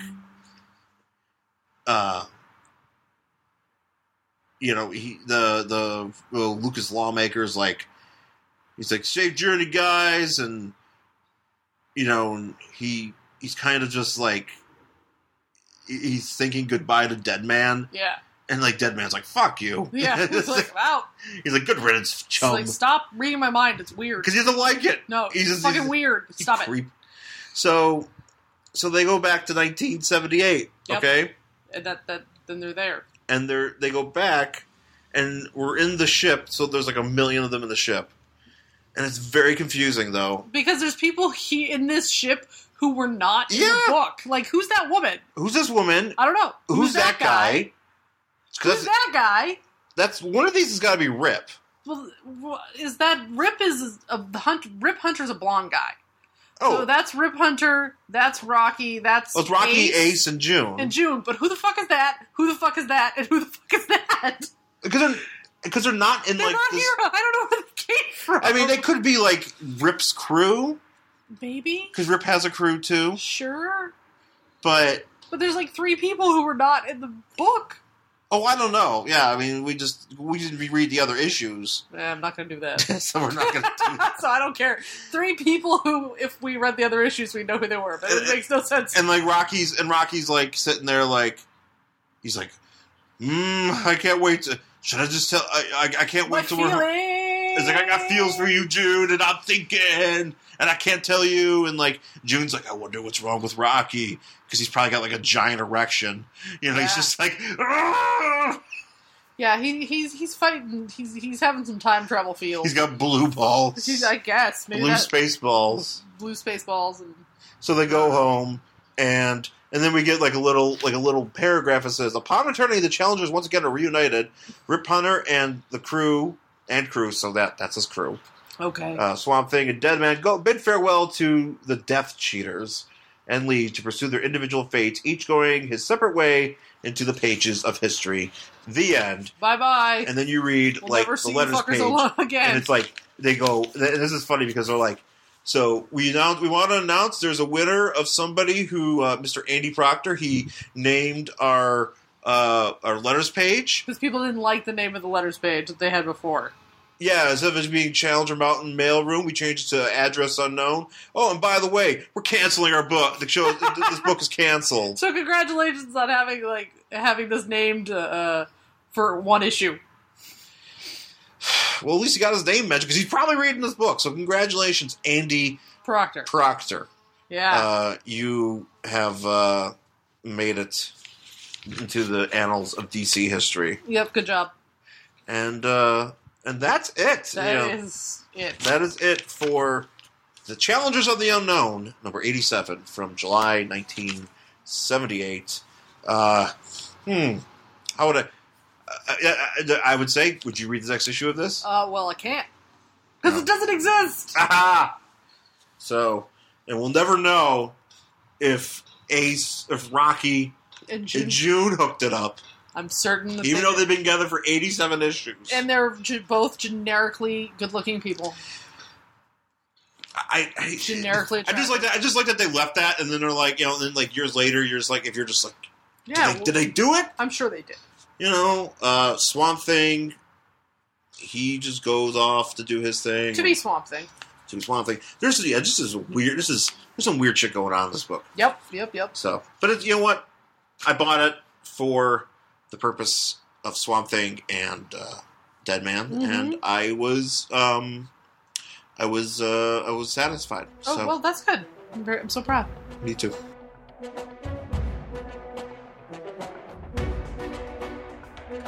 S2: the Lucas lawmakers, like, he's like, safe journey, guys, and he's kind of just like, he's thinking goodbye to Deadman.
S1: Yeah.
S2: And like Deadman's like, fuck you.
S1: Yeah. He's like, wow.
S2: He's like, good riddance, chum.
S1: He's like, stop reading my mind. It's weird.
S2: Because he doesn't like it.
S1: No, he's fucking weird. Stop it.
S2: So they go back to 1978. Yep. Okay.
S1: And then they're there.
S2: And they go back, and we're in the ship. So there's like 1 million of them in the ship, and it's very confusing though. Because
S1: there's people in this ship who were not in the book. Like, who's that woman?
S2: Who's this woman?
S1: I don't know.
S2: Who's that guy?
S1: Who's that guy?
S2: That's one of these has got to be Rip.
S1: Well, is that Rip? Rip Hunter's a blonde guy.
S2: Oh,
S1: so that's Rip Hunter. That's Rocky. It's
S2: Rocky, Ace, and June.
S1: But who the fuck is that? Who the fuck is that? And who the fuck is that?
S2: Because they're not in
S1: they're
S2: like
S1: not
S2: this...
S1: here. I don't know where they came from.
S2: I mean, they could be like Rip's crew.
S1: Maybe.
S2: Because Rip has a crew too.
S1: Sure.
S2: But
S1: there's like 3 people who were not in the book.
S2: Oh, I don't know. Yeah, I mean, we didn't read the other issues.
S1: I'm not going to do that.
S2: So we're not going to do that.
S1: So I don't care. 3 people who, if we read the other issues, we know who they were. But it makes no sense.
S2: And like Rocky's like sitting there like, he's like, I can't wait to. Should I just tell? I can't wait to. It's like, I got feels for you, June, and I'm thinking, and I can't tell you. And like June's like, I wonder what's wrong with Rocky, because he's probably got like a giant erection. He's just like, Argh!
S1: Yeah, he's fighting. He's having some time travel feels.
S2: He's got blue balls.
S1: I guess maybe
S2: blue space balls.
S1: Blue space balls. And
S2: so they go home, and then we get like a little paragraph that says, upon returning, the challengers once again are reunited. Rip Hunter and the crew. So that's his crew.
S1: Okay.
S2: Swamp Thing and Deadman bid farewell to the Death Cheaters and leave to pursue their individual fates, each going his separate way into the pages of history. The end.
S1: Bye-bye.
S2: And then you read the letters page,
S1: again.
S2: And it's like they go. And this is funny because they're like, so we want to announce there's a winner of somebody who Mr. Andy Proctor, he named our letters page.
S1: Because people didn't like the name of the letters page that they had before.
S2: Yeah, instead of it being Challenger Mountain Mailroom, we changed it to Address Unknown. Oh, and by the way, we're canceling our book. The show, this book is canceled.
S1: So congratulations on having this named for 1 issue.
S2: Well, at least he got his name mentioned, because he's probably reading this book. So congratulations, Andy Proctor.
S1: Yeah.
S2: You have made it into the annals of DC history.
S1: Yep, good job.
S2: And that's it.
S1: That is it.
S2: That is it for The Challengers of the Unknown, number 87, from July 1978. How would I would say, would you read the next issue of this?
S1: Well, I can't. Because it doesn't exist!
S2: Aha! So, and we'll never know if Rocky and June hooked it up.
S1: I'm certain that
S2: even though they've been together for 87 issues.
S1: And they're both generically good-looking people. Generically attractive.
S2: I just like that they left that, and then they're like, and then like years later, you're just like, if you're just like,
S1: yeah,
S2: did they do it?
S1: I'm sure they did.
S2: Swamp Thing, he just goes off to do his thing.
S1: To be Swamp Thing.
S2: There's some weird shit going on in this book.
S1: Yep.
S2: So, but you know what? I bought it for the purpose of Swamp Thing and Deadman, and I was satisfied.
S1: Oh, so. Well, that's good. I'm so proud.
S2: Me too.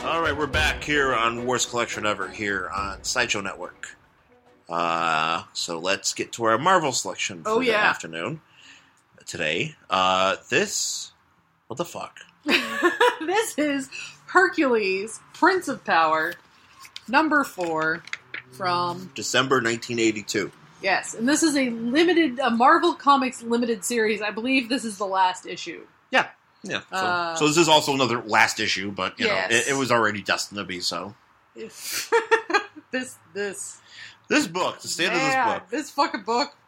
S2: All right, we're back here on Worst Collection Ever here on Sideshow Network. So let's get to our Marvel selection for the afternoon today. What the fuck?
S1: This is Hercules, Prince of Power, number 4 from
S2: December 1982.
S1: Yes, and this is a Marvel Comics limited series. I believe this is the last issue.
S2: Yeah. Yeah. So this is also another last issue, but you know, it was already destined to be so.
S1: This
S2: book, the state of this book.
S1: This fucking book.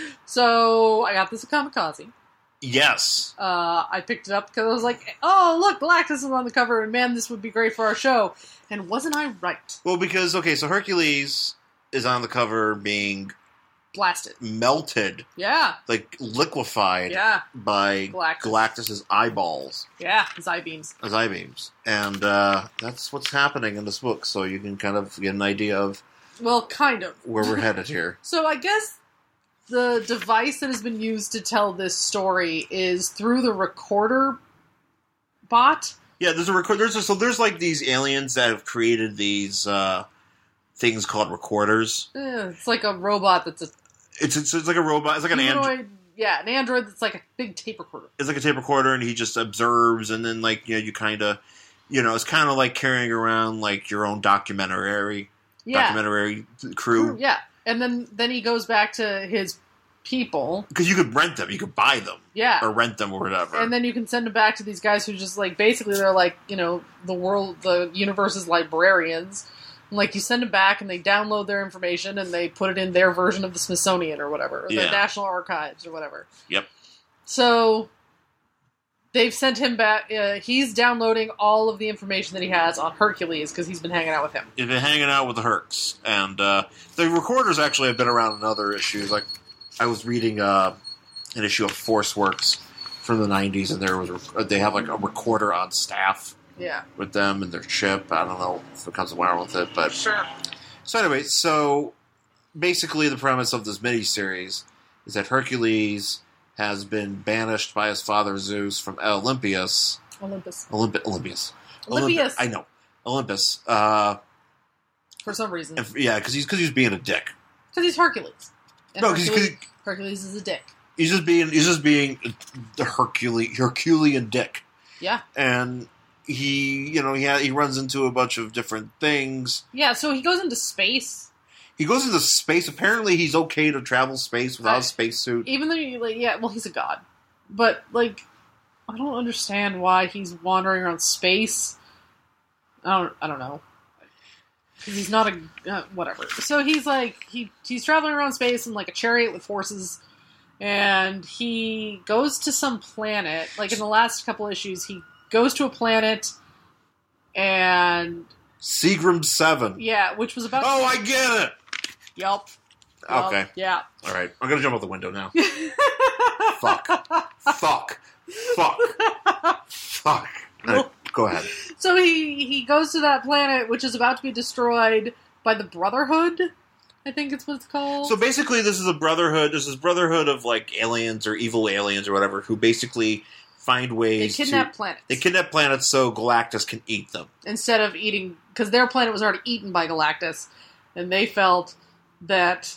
S1: So I got this at Kamikaze.
S2: Yes.
S1: I picked it up because I was like, oh, look, Galactus is on the cover, and man, this would be great for our show. And wasn't I right?
S2: Well, because, so Hercules is on the cover being
S1: blasted.
S2: Melted.
S1: Yeah.
S2: Like, liquefied.
S1: Yeah.
S2: By Galactus' eyeballs.
S1: Yeah, his eye beams.
S2: His eye beams. And that's what's happening in this book, so you can kind of get an idea of...
S1: Well, kind of.
S2: Where we're headed here.
S1: So I guess the device that has been used to tell this story is through the recorder bot.
S2: Yeah, there's a recorder. So there's like these aliens that have created these things called recorders.
S1: It's like a robot that's a...
S2: It's like a robot. It's like an android.
S1: Yeah, an android that's like a big tape recorder.
S2: It's like a tape recorder, and he just observes, and then like you kind of, it's kind of like carrying around like your own documentary crew.
S1: Yeah, and then he goes back to his people
S2: because you could rent them, you could buy them, or rent them or whatever,
S1: and then you can send them back to these guys who just like basically they're like the universe's librarians. Like, you send them back, and they download their information, and they put it in their version of the Smithsonian or whatever, or the National Archives or whatever.
S2: Yep.
S1: So, they've sent him back. He's downloading all of the information that he has on Hercules, because he's been hanging out with him.
S2: He's been hanging out with the Hercs. And the recorders actually have been around in other issues. Like, I was reading an issue of Force Works from the 90s, and they have, like, a recorder on staff.
S1: Yeah.
S2: With them and their ship. I don't know if it comes around with it, but...
S1: Sure.
S2: So anyway, basically the premise of this miniseries is that Hercules has been banished by his father Zeus from Olympus. Olympius. I know. Olympus.
S1: For some reason.
S2: Because he's being a dick.
S1: Because he's Hercules. And
S2: no,
S1: Hercules is a dick.
S2: He's just being the Herculean dick.
S1: Yeah.
S2: And... he runs into a bunch of different things.
S1: Yeah, so he goes into space.
S2: He goes into space. Apparently, he's okay to travel space without a spacesuit.
S1: Even though, he's a god. But, I don't understand why he's wandering around space. I don't know. Because he's not a... whatever. So he's, he's traveling around space in, a chariot with horses. And he goes to some planet. In the last couple issues, he goes to a planet, and...
S2: Seagram 7.
S1: Yeah, which was about...
S2: Oh, I get it!
S1: Yup.
S2: Okay.
S1: Yeah.
S2: Alright, I'm gonna jump out the window now. Fuck. Right, go ahead.
S1: So he goes to that planet, which is about to be destroyed by the Brotherhood, I think it's what it's called.
S2: So basically, this is a brotherhood. This is brotherhood of, aliens or evil aliens or whatever, who basically... find ways
S1: They kidnap planets.
S2: They kidnap planets so Galactus can eat them.
S1: Instead of eating... Because their planet was already eaten by Galactus. And they felt that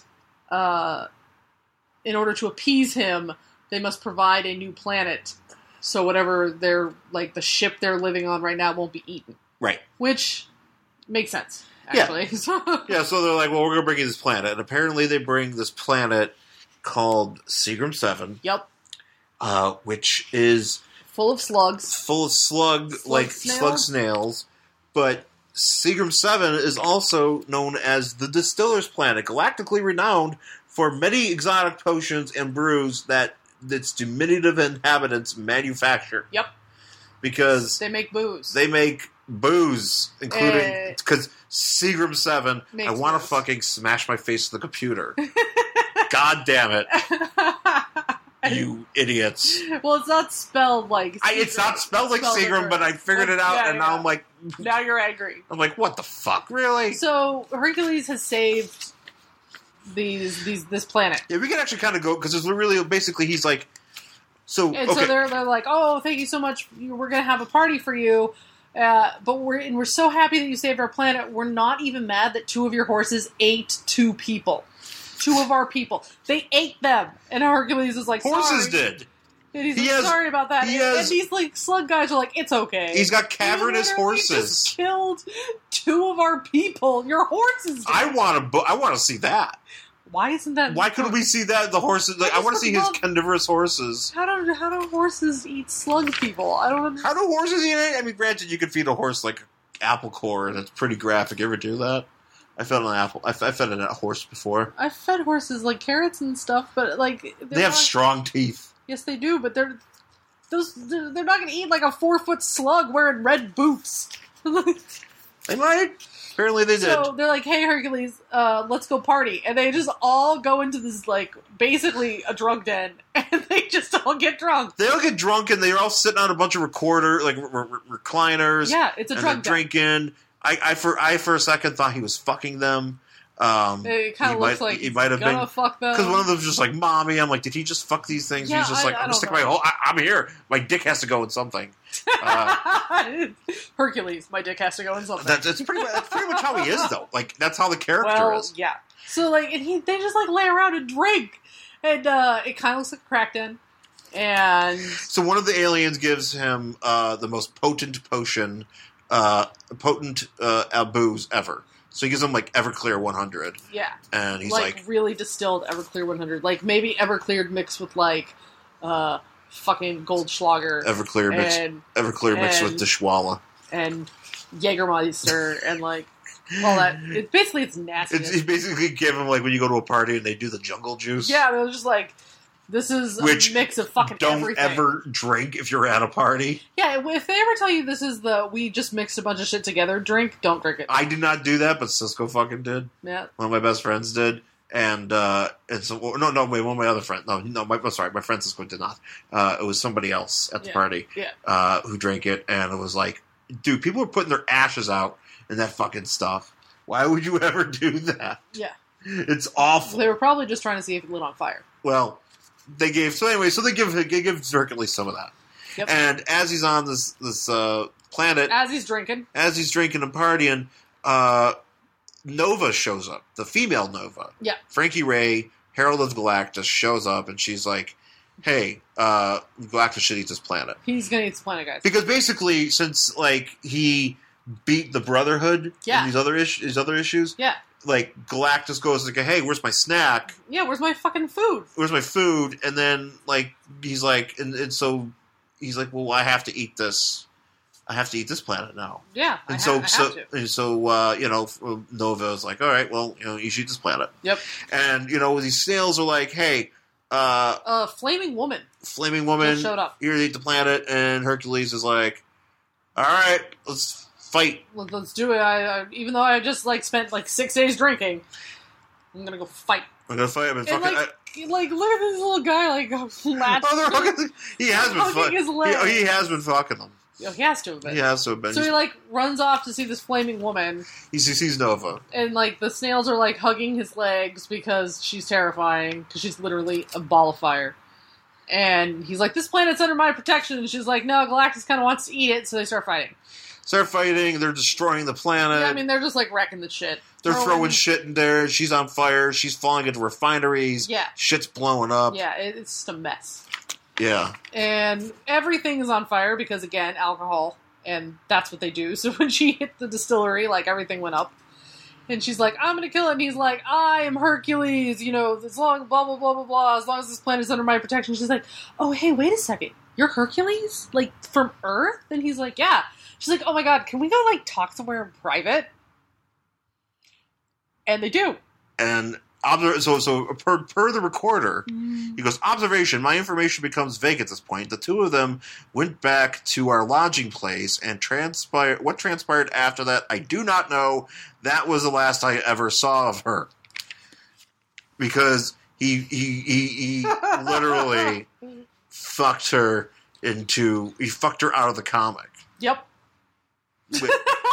S1: in order to appease him, they must provide a new planet. So whatever the ship they're living on right now won't be eaten.
S2: Right.
S1: Which makes sense, actually.
S2: Yeah, so they're like, well, we're going to bring you this planet. And apparently they bring this planet called Seagram 7.
S1: Yep.
S2: Which is...
S1: Full of slugs.
S2: Slug snails. But Seagram 7 is also known as the Distiller's Planet, galactically renowned for many exotic potions and brews that its diminutive inhabitants manufacture.
S1: Yep.
S2: Because...
S1: They make booze.
S2: Including... Because Seagram 7, I want to fucking smash my face to the computer. God damn it. You idiots.
S1: Well, it's not spelled like Seagram.
S2: It's not spelled like Seagram, but I figured it out, and now I'm like...
S1: Now you're angry.
S2: I'm like, what the fuck? Really?
S1: So, Hercules has saved this planet.
S2: Yeah, we can actually kind of go, because it's really, basically, he's like...
S1: So they're like, oh, thank you so much, we're going to have a party for you, But we're so happy that you saved our planet. We're not even mad that 2 of your horses ate 2 people. 2 of our people. They ate them. And Hercules is like,
S2: horses did.
S1: And he's like, sorry about that. And these like slug guys are like, it's okay.
S2: He's got cavernous horses.
S1: You just killed 2 of our people. Your horses.
S2: I want to see that.
S1: Why isn't that?
S2: Why couldn't we see that? The horses. Like, I want to see his carnivorous horses.
S1: How do horses eat slug people? I don't understand.
S2: How do horses eat it? I mean, granted, you could feed a horse like apple core, and it's pretty graphic. You ever do that? I fed an apple. I fed a horse before.
S1: I fed horses like carrots and stuff, but like
S2: they have strong teeth.
S1: Yes, they do, but they're not going to eat like a 4-foot slug wearing red boots.
S2: They might. Apparently they did.
S1: So they're like, hey, Hercules, let's go party. And they just all go into this, like, basically a drug den. And they just all get drunk.
S2: They all get drunk and they're all sitting on a bunch of recliners.
S1: Yeah, it's a drug den.
S2: Drinking. I for a second thought he was fucking them.
S1: It kind of looks like he might have been fuck them.
S2: Because one of them's just like, Mommy. I'm like, did he just fuck these things? Yeah, he's just like, I'm stick my whole. I'm here. My dick has to go in something.
S1: Hercules, my dick has to go in something.
S2: That's pretty much how he is, though. Like that's how the character is.
S1: Yeah. So like, and they just like lay around and drink, and it kind of looks like a crack den. And
S2: so one of the aliens gives him the most potent potion, booze ever. So he gives him, like, Everclear 100.
S1: Yeah.
S2: And he's like
S1: really distilled Everclear 100. Like, maybe Everclear mixed with, like, fucking Goldschlager.
S2: Everclear mixed with Dishwalla.
S1: And Jägermeister and, like, all that. It's nasty.
S2: He basically gave him, like, when you go to a party and they do the jungle juice.
S1: Yeah, it was just like... This is a mix of fucking everything.
S2: Don't ever drink if you're at a party.
S1: Yeah, if they ever tell you this is we just mixed a bunch of shit together drink, don't drink it.
S2: I did not do that, but Cisco fucking did.
S1: Yeah.
S2: One of my best friends did. And so, one of my other friends, my friend Cisco did not. It was somebody else at the party who drank it, and it was like, dude, people are putting their ashes out in that fucking stuff. Why would you ever do that?
S1: Yeah.
S2: It's awful.
S1: They were probably just trying to see if it lit on fire.
S2: Well... They give Hercules some of that, and as he's on this planet,
S1: as he's drinking
S2: and partying, Nova shows up, the female Nova.
S1: Yeah,
S2: Frankie Ray, Herald of Galactus, shows up, and she's like, "Hey, Galactus should eat this planet.
S1: He's gonna eat this planet, guys."
S2: Because basically, since like he beat the Brotherhood in these other issues, like, Galactus goes like, hey, where's my snack?
S1: Yeah, where's my fucking food?
S2: Where's my food? And then, like, he's like, and so he's like, well, I have to eat this. I have to eat this planet now.
S1: Yeah,
S2: I have to. Nova is like, all right, well, you should eat this planet.
S1: Yep.
S2: And, these snails are like, hey,
S1: Flaming Woman
S2: showed up. Here to eat the planet. And Hercules is like, all right, let's fight.
S1: Let's do it. Even though I just spent 6 days drinking, I'm gonna go fight.
S2: I'm gonna fight. I've been fucking.
S1: Look at this little guy
S2: he has been fucking. He has been fucking them.
S1: Oh, he has to have been.
S2: He has to have been.
S1: So he runs off to see this flaming woman.
S2: He sees Nova,
S1: and the snails are hugging his legs because she's terrifying because she's literally a ball of fire. And he's like, "This planet's under my protection." And she's like, "No, Galactus kind of wants to eat it." So they start fighting.
S2: They're destroying the planet.
S1: Yeah, I mean, they're just wrecking the shit.
S2: They're throwing shit in there. She's on fire. She's falling into refineries.
S1: Yeah.
S2: Shit's blowing up.
S1: Yeah, it's just a mess.
S2: Yeah.
S1: And everything is on fire because, again, alcohol. And that's what they do. So when she hit the distillery, everything went up. And she's like, I'm going to kill it. And he's like, I am Hercules. As long, blah, blah, blah, blah, blah. As long as this planet's under my protection. She's like, oh, hey, wait a second. You're Hercules? From Earth? And he's like, yeah. She's like, oh my god, can we go, talk somewhere in private? And they do.
S2: And, so per the recorder, he goes, observation, my information becomes vague at this point. The two of them went back to our lodging place and what transpired after that, I do not know. That was the last I ever saw of her. Because he literally fucked her out of the comic.
S1: Yep.
S2: And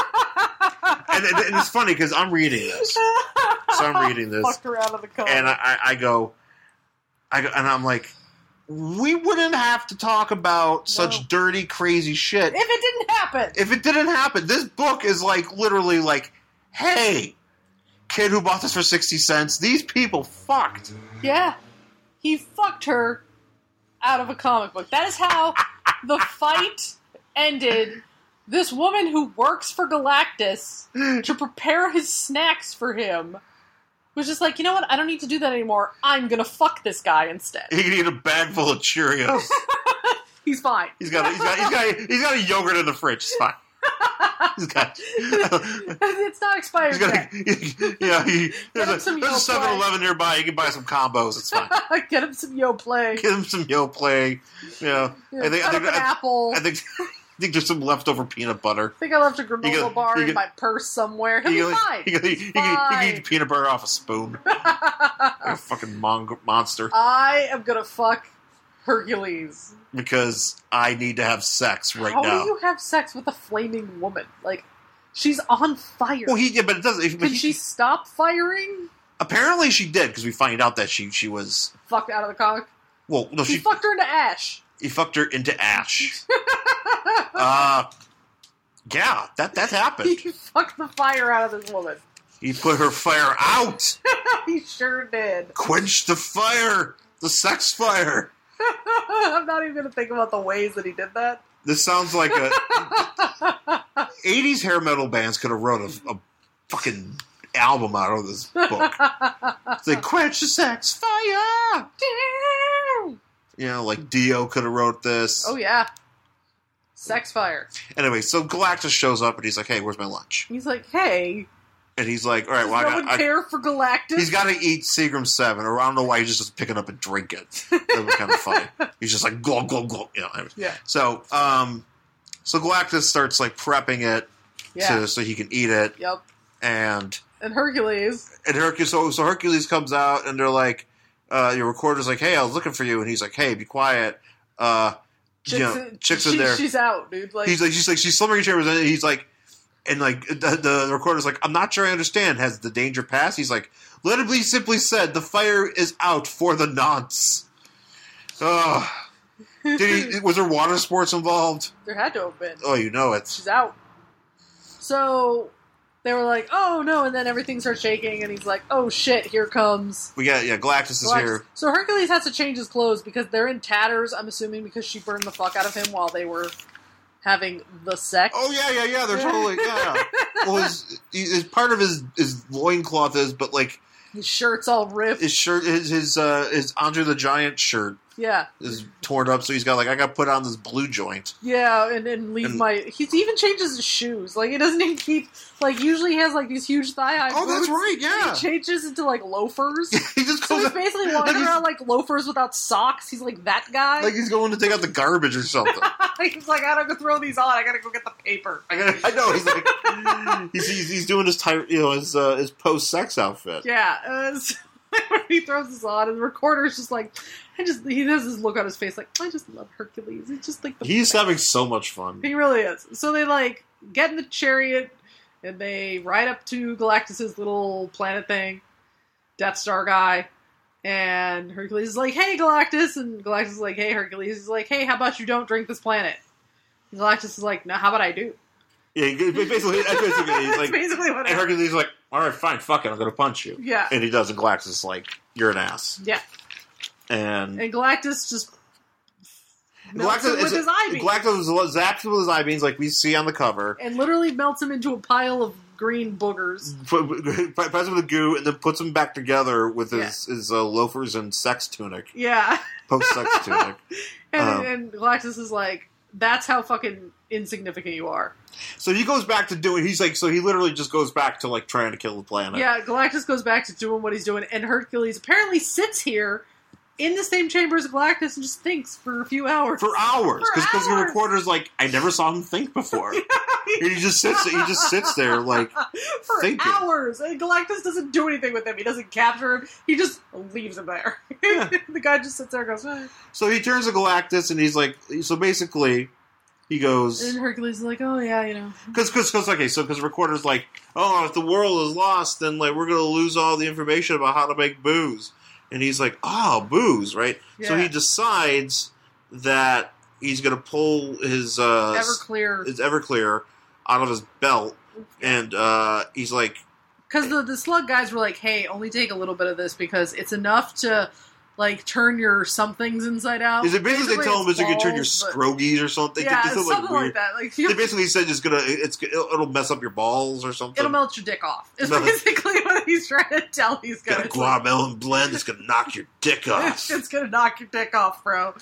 S2: it's funny because I'm reading this. So I'm reading this.
S1: Fucked her out of the comic.
S2: And I go, and I'm like, we wouldn't have to talk about such dirty, crazy shit.
S1: If it didn't happen.
S2: This book is like, literally like, hey, kid who bought this for 60 cents, these people fucked.
S1: Yeah. He fucked her out of a comic book. That is how the fight ended. This woman who works for Galactus to prepare his snacks for him was just like, you know what? I don't need to do that anymore. I'm gonna fuck this guy instead.
S2: He can eat a bag full of Cheerios.
S1: He's fine.
S2: He's got a yogurt in the fridge. It's fine.
S1: It's not expired yet.
S2: There's a 7-Eleven nearby. You can buy some combos. It's fine.
S1: Get him some Yoplait.
S2: Get him some Yoplait.
S1: Cut up an apple.
S2: I think there's some leftover peanut butter.
S1: I think I left a granola bar in my purse somewhere. He'll be fine.
S2: You can eat the peanut butter off a spoon. Like a fucking monster.
S1: I am gonna fuck Hercules.
S2: Because I need to have sex right now.
S1: How do you have sex with a flaming woman? Like, she's on fire.
S2: Well, but it doesn't.
S1: Can she stop firing?
S2: Apparently she did, because we find out that she was...
S1: Fucked out of the comic?
S2: Well, no,
S1: he fucked her into ash.
S2: He fucked her into ash. Yeah, that happened.
S1: He fucked the fire out of this woman.
S2: He put her fire out.
S1: He sure did.
S2: Quench the fire. The sex fire.
S1: I'm not even going to think about the ways that he did that.
S2: This sounds like a... 80s hair metal bands could have wrote a fucking album out of this book. It's like, quench the sex fire! You know, like Dio could have wrote this.
S1: Oh, yeah. Sex fire.
S2: Anyway, so Galactus shows up and he's like, hey, where's my lunch?
S1: He's like, hey...
S2: And he's like, all right,
S1: well, no one care for Galactus?
S2: He's got to eat Seagram 7, or I don't know why he's just picking up and drink it. That was kind of funny. He's just like, glug, glug, glug. You know,
S1: yeah.
S2: So Galactus starts, like, prepping it so he can eat it.
S1: Yep.
S2: And
S1: Hercules.
S2: So Hercules comes out, and they're like, your recorder's like, hey, I was looking for you. And he's like, hey, be quiet. Chick's in there.
S1: She's out, dude. Like,
S2: she's slumbering chambers, and he's like, and like the recorder's like, I'm not sure I understand. Has the danger passed? He's like, let it be simply said, the fire is out for the nonce. Was there water sports involved?
S1: There had to have been.
S2: Oh, you know it.
S1: She's out. So they were like, oh no, and then everything starts shaking, and he's like, oh shit, here comes.
S2: Galactus is here.
S1: So Hercules has to change his clothes because they're in tatters, I'm assuming because she burned the fuck out of him while they were having the sex.
S2: Oh, yeah. They're totally, yeah. Well, his part of his loincloth is, but, like...
S1: His shirt's all ripped.
S2: His shirt, his Andre the Giant shirt is torn up, so he's got, like, I gotta put on this blue joint.
S1: Yeah, and leave he even changes his shoes. Like, he doesn't even keep... Like, usually he has, like, these huge thigh-high boots.
S2: Oh, that's right, yeah.
S1: He changes into, like, loafers.
S2: He just
S1: so he's basically walking around, like, loafers without socks. He's, like, that guy.
S2: Like, he's going to take out the garbage or something.
S1: He's like, I gotta go throw these on. I gotta go get the paper.
S2: I know, he's like... he's doing his post-sex outfit.
S1: Yeah, when he throws this on, and the recorder's just like... he has this look on his face like, I just love Hercules. It's just like
S2: he's having so much fun.
S1: He really is. So they, like, get in the chariot, and they ride up to Galactus' little planet thing, Death Star guy, and Hercules is like, hey, Galactus, and Galactus is like, hey, Hercules. He's like, hey, how about you don't drink this planet? And Galactus is like, no, how about I do?
S2: Yeah, basically he's like,
S1: basically what.
S2: And Hercules is like, all right, fine, fuck it, I'm gonna punch you.
S1: Yeah,
S2: and he does, and Galactus is like, you're an ass.
S1: Yeah,
S2: and
S1: Galactus just melts him with his eye beams.
S2: Galactus zaps him with his eye beams, like we see on the cover,
S1: and literally melts him into a pile of green boogers.
S2: Puts him with the goo, and then puts him back together with his loafers and sex tunic.
S1: Yeah,
S2: post-sex tunic.
S1: And Galactus is like, that's how fucking insignificant you are.
S2: So he goes back to doing... he literally just goes back to, like, trying to kill the planet.
S1: Yeah, Galactus goes back to doing what he's doing, and Hercules apparently sits here in the same chamber as Galactus and just thinks for a few hours.
S2: For hours. Because the recorder's like, I never saw him think before. He just sits there, like,
S1: for
S2: thinking.
S1: hours. And Galactus doesn't do anything with him. He doesn't capture him. He just leaves him there. Yeah. The guy just sits there and goes, eh.
S2: So he turns to Galactus, and he's like... So basically... He goes...
S1: And Hercules is like, oh, yeah, you know.
S2: Because the recorder's like, oh, if the world is lost, then, like, we're going to lose all the information about how to make booze. And he's like, oh, booze, right?
S1: Yeah.
S2: So he decides that he's going to pull his Everclear out of his belt, and he's like...
S1: Because the slug guys were like, hey, only take a little bit of this because it's enough to... like, turn your somethings inside out.
S2: Is it basically they tell him you can turn your scrogies or something?
S1: Yeah, something like that. Like,
S2: they basically said it'll mess up your balls or something.
S1: It'll melt your dick off. It's basically what he's trying to tell these guys.
S2: Got a guamelon blend that's gonna knock your dick off.
S1: It's gonna knock your dick off, bro.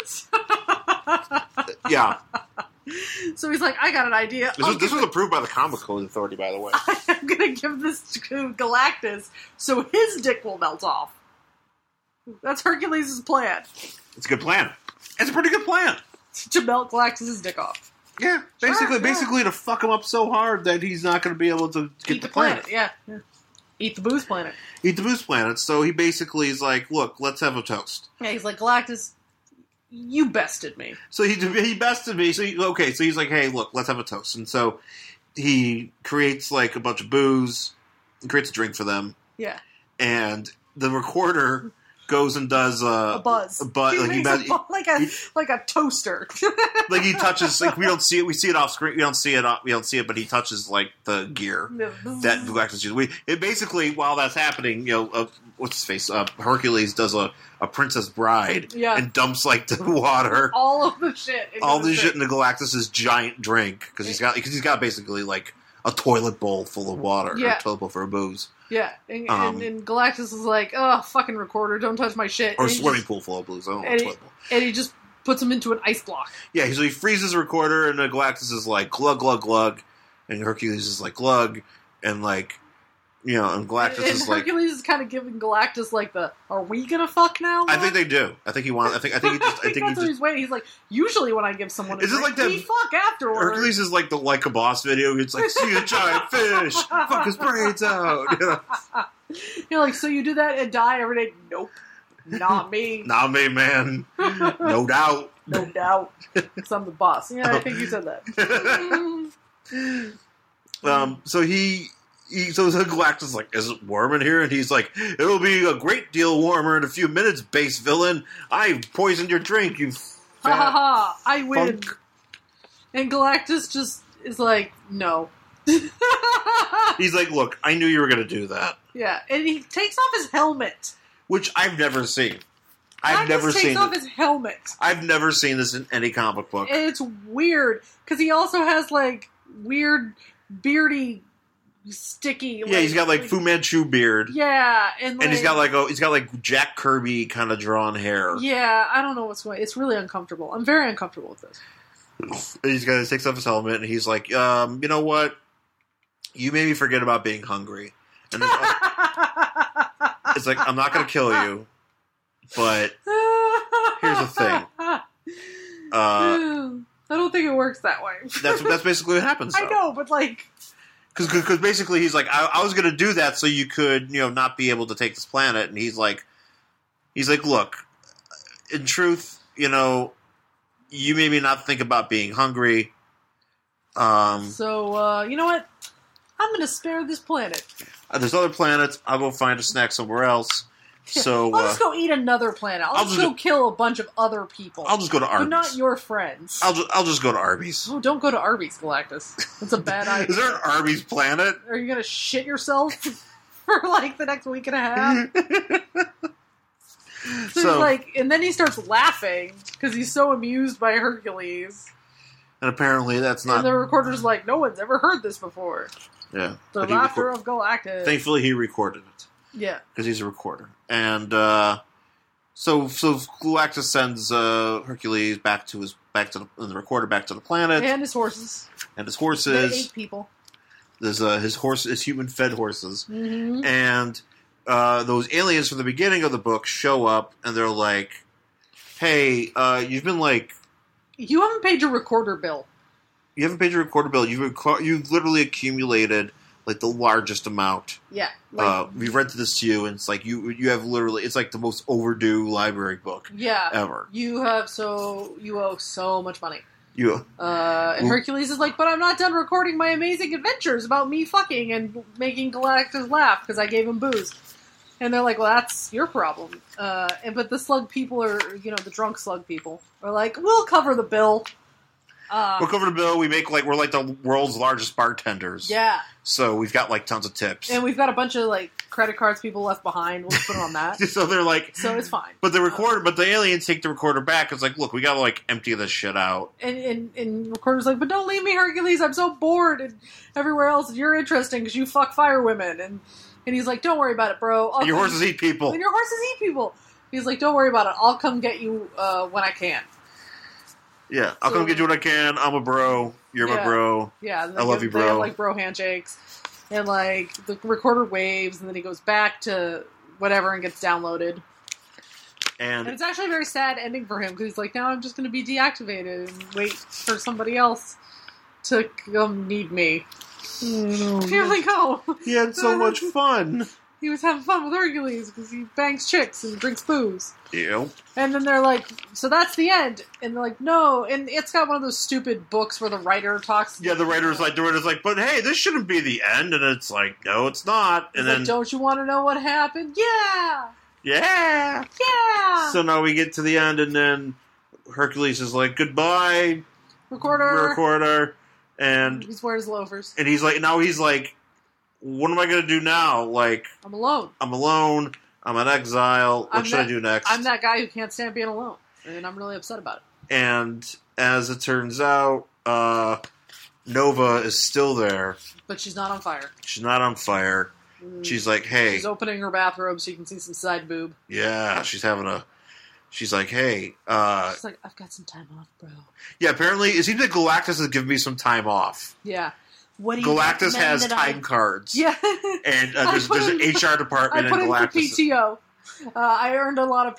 S2: Yeah.
S1: So he's like, I got an idea.
S2: This was approved by the Comic Code Authority, by the way.
S1: I'm gonna give this to Galactus so his dick will melt off. That's Hercules' plan.
S2: It's a good plan. It's a pretty good plan.
S1: To melt Galactus' dick off.
S2: Yeah, basically to fuck him up so hard that he's not going to be able to get the planet.
S1: Yeah. Eat the booze planet.
S2: Eat the booze planet. So he basically is like, look, let's have a toast.
S1: Yeah, he's like, Galactus, you bested me.
S2: So he bested me. So he's like, hey, look, let's have a toast. And so he creates like a bunch of booze. He creates a drink for them.
S1: Yeah.
S2: And the recorder goes and does a
S1: buzz. Like a toaster.
S2: Like he touches. Like we don't see it. We see it off screen. We don't see it. But he touches like the gear that Galactus uses. It basically, while that's happening, what's his face? Hercules does a Princess Bride and dumps like the water,
S1: all of the shit,
S2: into Galactus's giant drink because he's got basically like a toilet bowl full of water, or a toilet bowl for booze.
S1: Yeah, and Galactus is like, oh, fucking recorder, don't touch my shit.
S2: Or a swimming pool full of booze.
S1: And he just puts him into an ice block.
S2: Yeah, so he freezes the recorder, and Galactus is like, glug, glug, glug. And Hercules is like, glug. And like, and Galactus is like...
S1: Hercules is kind of giving Galactus like are we gonna fuck now?
S2: I think they do. I think he wants... I think he just...
S1: I think that's what he's waiting. He's like, usually when I give someone a drink, we fuck afterwards.
S2: Hercules is like the Like a Boss video. It's like, see a giant fish, fuck his brains out.
S1: You're like, so you do that and die every day? Nope. Not me.
S2: Not me, man. No doubt.
S1: No doubt. Because I'm the boss. Yeah, I think you said that.
S2: So Galactus is like, is it warm in here? And he's like, it'll be a great deal warmer in a few minutes, base villain. I poisoned your drink, you
S1: ha ha ha, I win. Funk. And Galactus just is like, no.
S2: He's like, look, I knew you were going to do that.
S1: Yeah, and he takes off his helmet.
S2: Which I've never seen.
S1: Takes off his helmet.
S2: I've never seen this in any comic book.
S1: And it's weird, because he also has, like, weird, beardy... sticky.
S2: Yeah, he's got like Fu Manchu beard.
S1: Yeah, and
S2: he's got like Jack Kirby kind of drawn hair.
S1: Yeah, I don't know what's going. It's really uncomfortable. I'm very uncomfortable with this.
S2: And he takes off his helmet and he's like, you know what? You made me forget about being hungry. And it's like, I'm not going to kill you, but here's the thing.
S1: I don't think it works that way.
S2: That's basically what happens. Though.
S1: I know, but like.
S2: Because basically he's like, I was going to do that so you could, not be able to take this planet. And he's like, look, in truth, you made me not think about being hungry.
S1: So, you know what? I'm going to spare this planet.
S2: There's other planets. I'll go find a snack somewhere else. So
S1: I'll just go eat another planet. I'll just go kill a bunch of other people.
S2: I'll just go to Arby's.
S1: But not your friends.
S2: I'll just go to Arby's.
S1: Oh, don't go to Arby's, Galactus. That's a bad idea.
S2: Is there an Arby's planet?
S1: Are you going to shit yourself for like the next week and a half? So he's like, and then he starts laughing because he's so amused by Hercules.
S2: And apparently that's not...
S1: And the recorder's like, no one's ever heard this before.
S2: Yeah.
S1: The laughter of Galactus.
S2: Thankfully he recorded it.
S1: Yeah.
S2: Because he's a recorder. And so Galactus sends Hercules back to the recorder back to the planet.
S1: And his horses.
S2: The
S1: 8 people.
S2: There's his human-fed horses.
S1: Mm-hmm.
S2: And those aliens from the beginning of the book show up, and they're like, hey, you've been like...
S1: You haven't paid your recorder bill.
S2: You haven't paid your recorder bill. You've literally accumulated... like the largest amount.
S1: Yeah.
S2: We've rented this to you, and it's like you have literally. It's like the most overdue library book. Ever.
S1: You owe so much money.
S2: And
S1: Hercules is like, but I'm not done recording my amazing adventures about me fucking and making Galactus laugh because I gave him booze. And they're like, well, that's your problem. But the slug people are, the drunk slug people are like, we'll cover the bill.
S2: We'll cover the bill. We're like the world's largest bartenders.
S1: Yeah.
S2: So we've got like tons of tips.
S1: And we've got a bunch of like credit cards people left behind. We'll put them on that.
S2: So they're like,
S1: so it's fine.
S2: But the aliens take the recorder back. It's like, look, we gotta like empty this shit out.
S1: And recorder's like, but don't leave me, Hercules. I'm so bored. And everywhere else, you're interesting because you fuck fire women. And he's like, don't worry about it, bro.
S2: And your horses eat people.
S1: And your horses eat people. He's like, don't worry about it. I'll come get you when I can.
S2: Yeah, I'll come get you when I can. I'm a bro. You're my bro.
S1: Yeah,
S2: I love you, bro.
S1: They have like bro handshakes, and like the recorder waves, and then he goes back to whatever and gets downloaded. And it's actually a very sad ending for him because he's like, now I'm just going to be deactivated and wait for somebody else to come need me. You're like, oh,
S2: he had so much fun.
S1: He was having fun with Hercules because he bangs chicks and drinks booze.
S2: Yep.
S1: And then they're like, so that's the end. And they're like, no. And it's got one of those stupid books where the writer talks.
S2: Yeah, the writer's like, but hey, this shouldn't be the end. And it's like, no, it's not. And then,
S1: like, don't you want to know what happened? Yeah.
S2: Yeah.
S1: Yeah.
S2: So now we get to the end, and then Hercules is like, goodbye, recorder. And
S1: he's wearing his loafers.
S2: And he's like, what am I going to do now? Like,
S1: I'm alone.
S2: I'm in exile. What should I do next?
S1: I'm that guy who can't stand being alone, and I'm really upset about it.
S2: And as it turns out, Nova is still there.
S1: But she's not on fire.
S2: She's like, hey.
S1: She's opening her bathrobe so you can see some side boob.
S2: Yeah, she's like, hey.
S1: She's like, I've got some time off, bro.
S2: Yeah, apparently, it seems like Galactus is giving me some time off.
S1: Yeah. What do you
S2: Galactus has time cards.
S1: Yeah.
S2: And there's an HR department in Galactus.
S1: I put in for PTO. I earned a lot of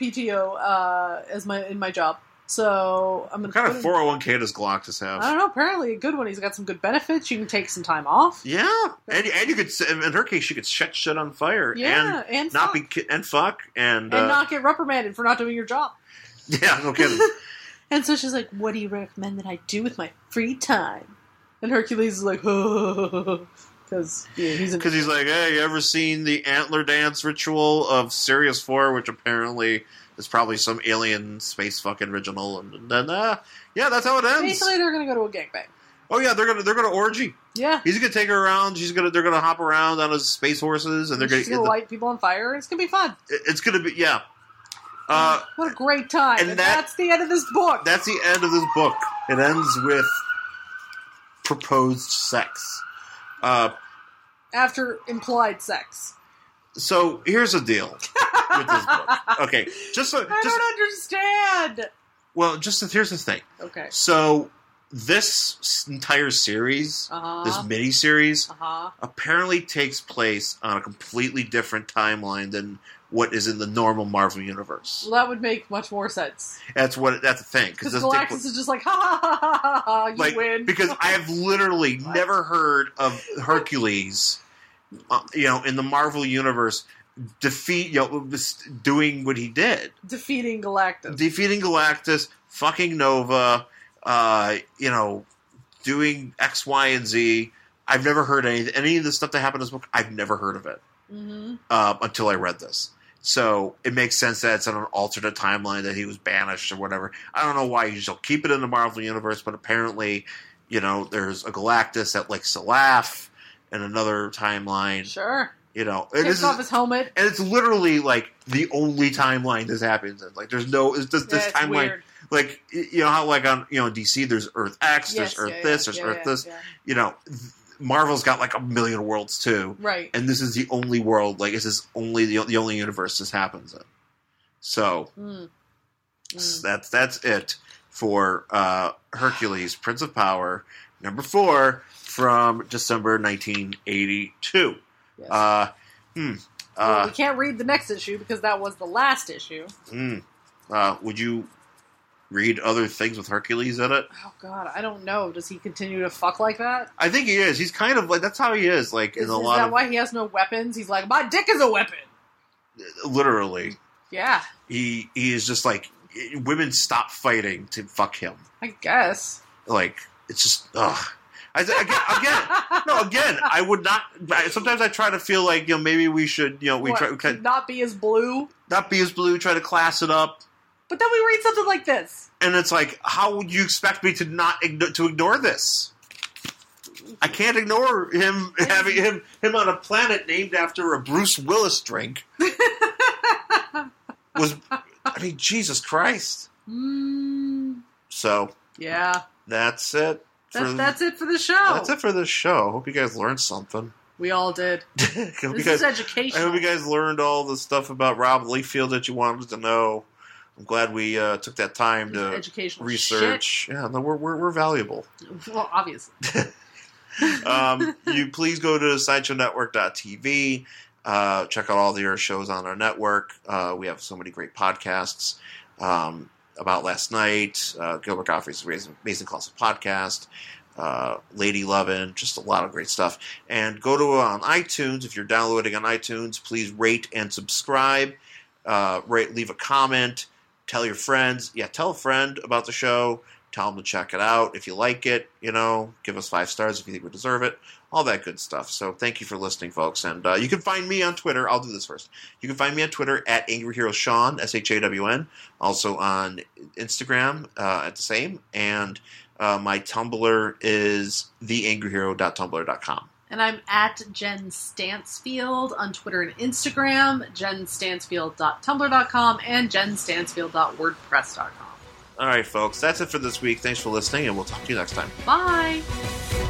S1: PTO in my job. So I'm going to
S2: What kind of 401k does Galactus have?
S1: I don't know. Apparently a good one. He's got some good benefits. You can take some time off.
S2: Yeah. And you could, in her case, she could set shit on fire.
S1: Yeah. And not
S2: fuck. And fuck. And
S1: not get reprimanded for not doing your job.
S2: Yeah, no kidding.
S1: And so she's like, what do you recommend that I do with my free time? And Hercules is like, because he's
S2: like, hey, you ever seen the antler dance ritual of Sirius 4, which apparently is probably some alien space fucking original, and then yeah, that's how it ends.
S1: Basically, they're gonna go to a gangbang.
S2: Oh yeah, they're gonna orgy.
S1: Yeah,
S2: he's gonna take her around. They're gonna hop around on his space horses, and
S1: she's gonna light people on fire. It's gonna be fun.
S2: It's gonna be
S1: what a great time! And that's the end of this book.
S2: That's the end of this book. It ends with proposed sex.
S1: After implied sex.
S2: So here's the deal with this book. Okay,
S1: I don't understand.
S2: Well, here's the thing.
S1: Okay.
S2: So this entire series, this mini-series, apparently takes place on a completely different timeline than what is in the normal Marvel universe.
S1: Well, that would make much more sense.
S2: That's the thing.
S1: Because Galactus is just like, ha ha ha ha ha, you win.
S2: Because I have literally never heard of Hercules, in the Marvel universe, doing what he did.
S1: Defeating Galactus,
S2: fucking Nova, doing X, Y, and Z. I've never heard any of the stuff that happened in this book. I've never heard of it until I read this. So it makes sense that it's on an alternate timeline that he was banished or whatever. I don't know why you still keep it in the Marvel universe, but apparently, there's a Galactus that likes to laugh in another timeline.
S1: Sure.
S2: Takes
S1: off his helmet.
S2: And it's literally like the only timeline this happens in. Like there's no this timeline.
S1: Weird.
S2: Like how like on DC there's Earth X, there's Earth this, there's Earth this. Yeah. Marvel's got like a million worlds too,
S1: right?
S2: And this is the only world. Like this is only the only universe this happens in. So that's it for Hercules, Prince of Power, number 4 from December 1982.
S1: Yes. We can't read the next issue because that was the last issue.
S2: Would you read other things with Hercules in it?
S1: Oh God, I don't know. Does he continue to fuck like that?
S2: I think he is. He's kind of like that's how he is. Like
S1: is that why he has no weapons? He's like, my dick is a weapon.
S2: Literally.
S1: Yeah.
S2: He is just like women stop fighting to fuck him.
S1: I guess.
S2: Like it's just ugh. Again, I would not. Sometimes I try to feel like maybe we should
S1: not be as blue,
S2: try to class it up.
S1: But then we read something like this,
S2: and it's like, how would you expect me to to ignore this? I can't ignore him having him on a planet named after a Bruce Willis drink. Jesus Christ. So
S1: yeah,
S2: that's it.
S1: That's it for the show.
S2: That's it for the show. Hope you guys learned something.
S1: We all did. This is educational.
S2: I hope you guys learned all the stuff about Rob Liefeld that you wanted to know. I'm glad we took that time to research.
S1: Shit.
S2: Yeah, no, we're valuable.
S1: Well, obviously.
S2: You please go to SideshowNetwork.tv. Check out all the other shows on our network. We have so many great podcasts about last night. Gilbert Gottfried's Amazing Classic Podcast. Lady Lovin', just a lot of great stuff. And go to on iTunes. If you're downloading on iTunes, please rate and subscribe. Leave a comment. Tell your friends. Yeah, tell a friend about the show. Tell them to check it out. If you like it, give us 5 stars if you think we deserve it. All that good stuff. So thank you for listening, folks. And you can find me on Twitter. I'll do this first. You can find me on Twitter at Angry Hero Sean, SHAWN. Also on Instagram at the same. And my Tumblr is theangryhero.tumblr.com.
S1: And I'm at Jen Stansfield on Twitter and Instagram, jenstansfield.tumblr.com, and jenstansfield.wordpress.com.
S2: All right, folks. That's it for this week. Thanks for listening, and we'll talk to you next time.
S1: Bye!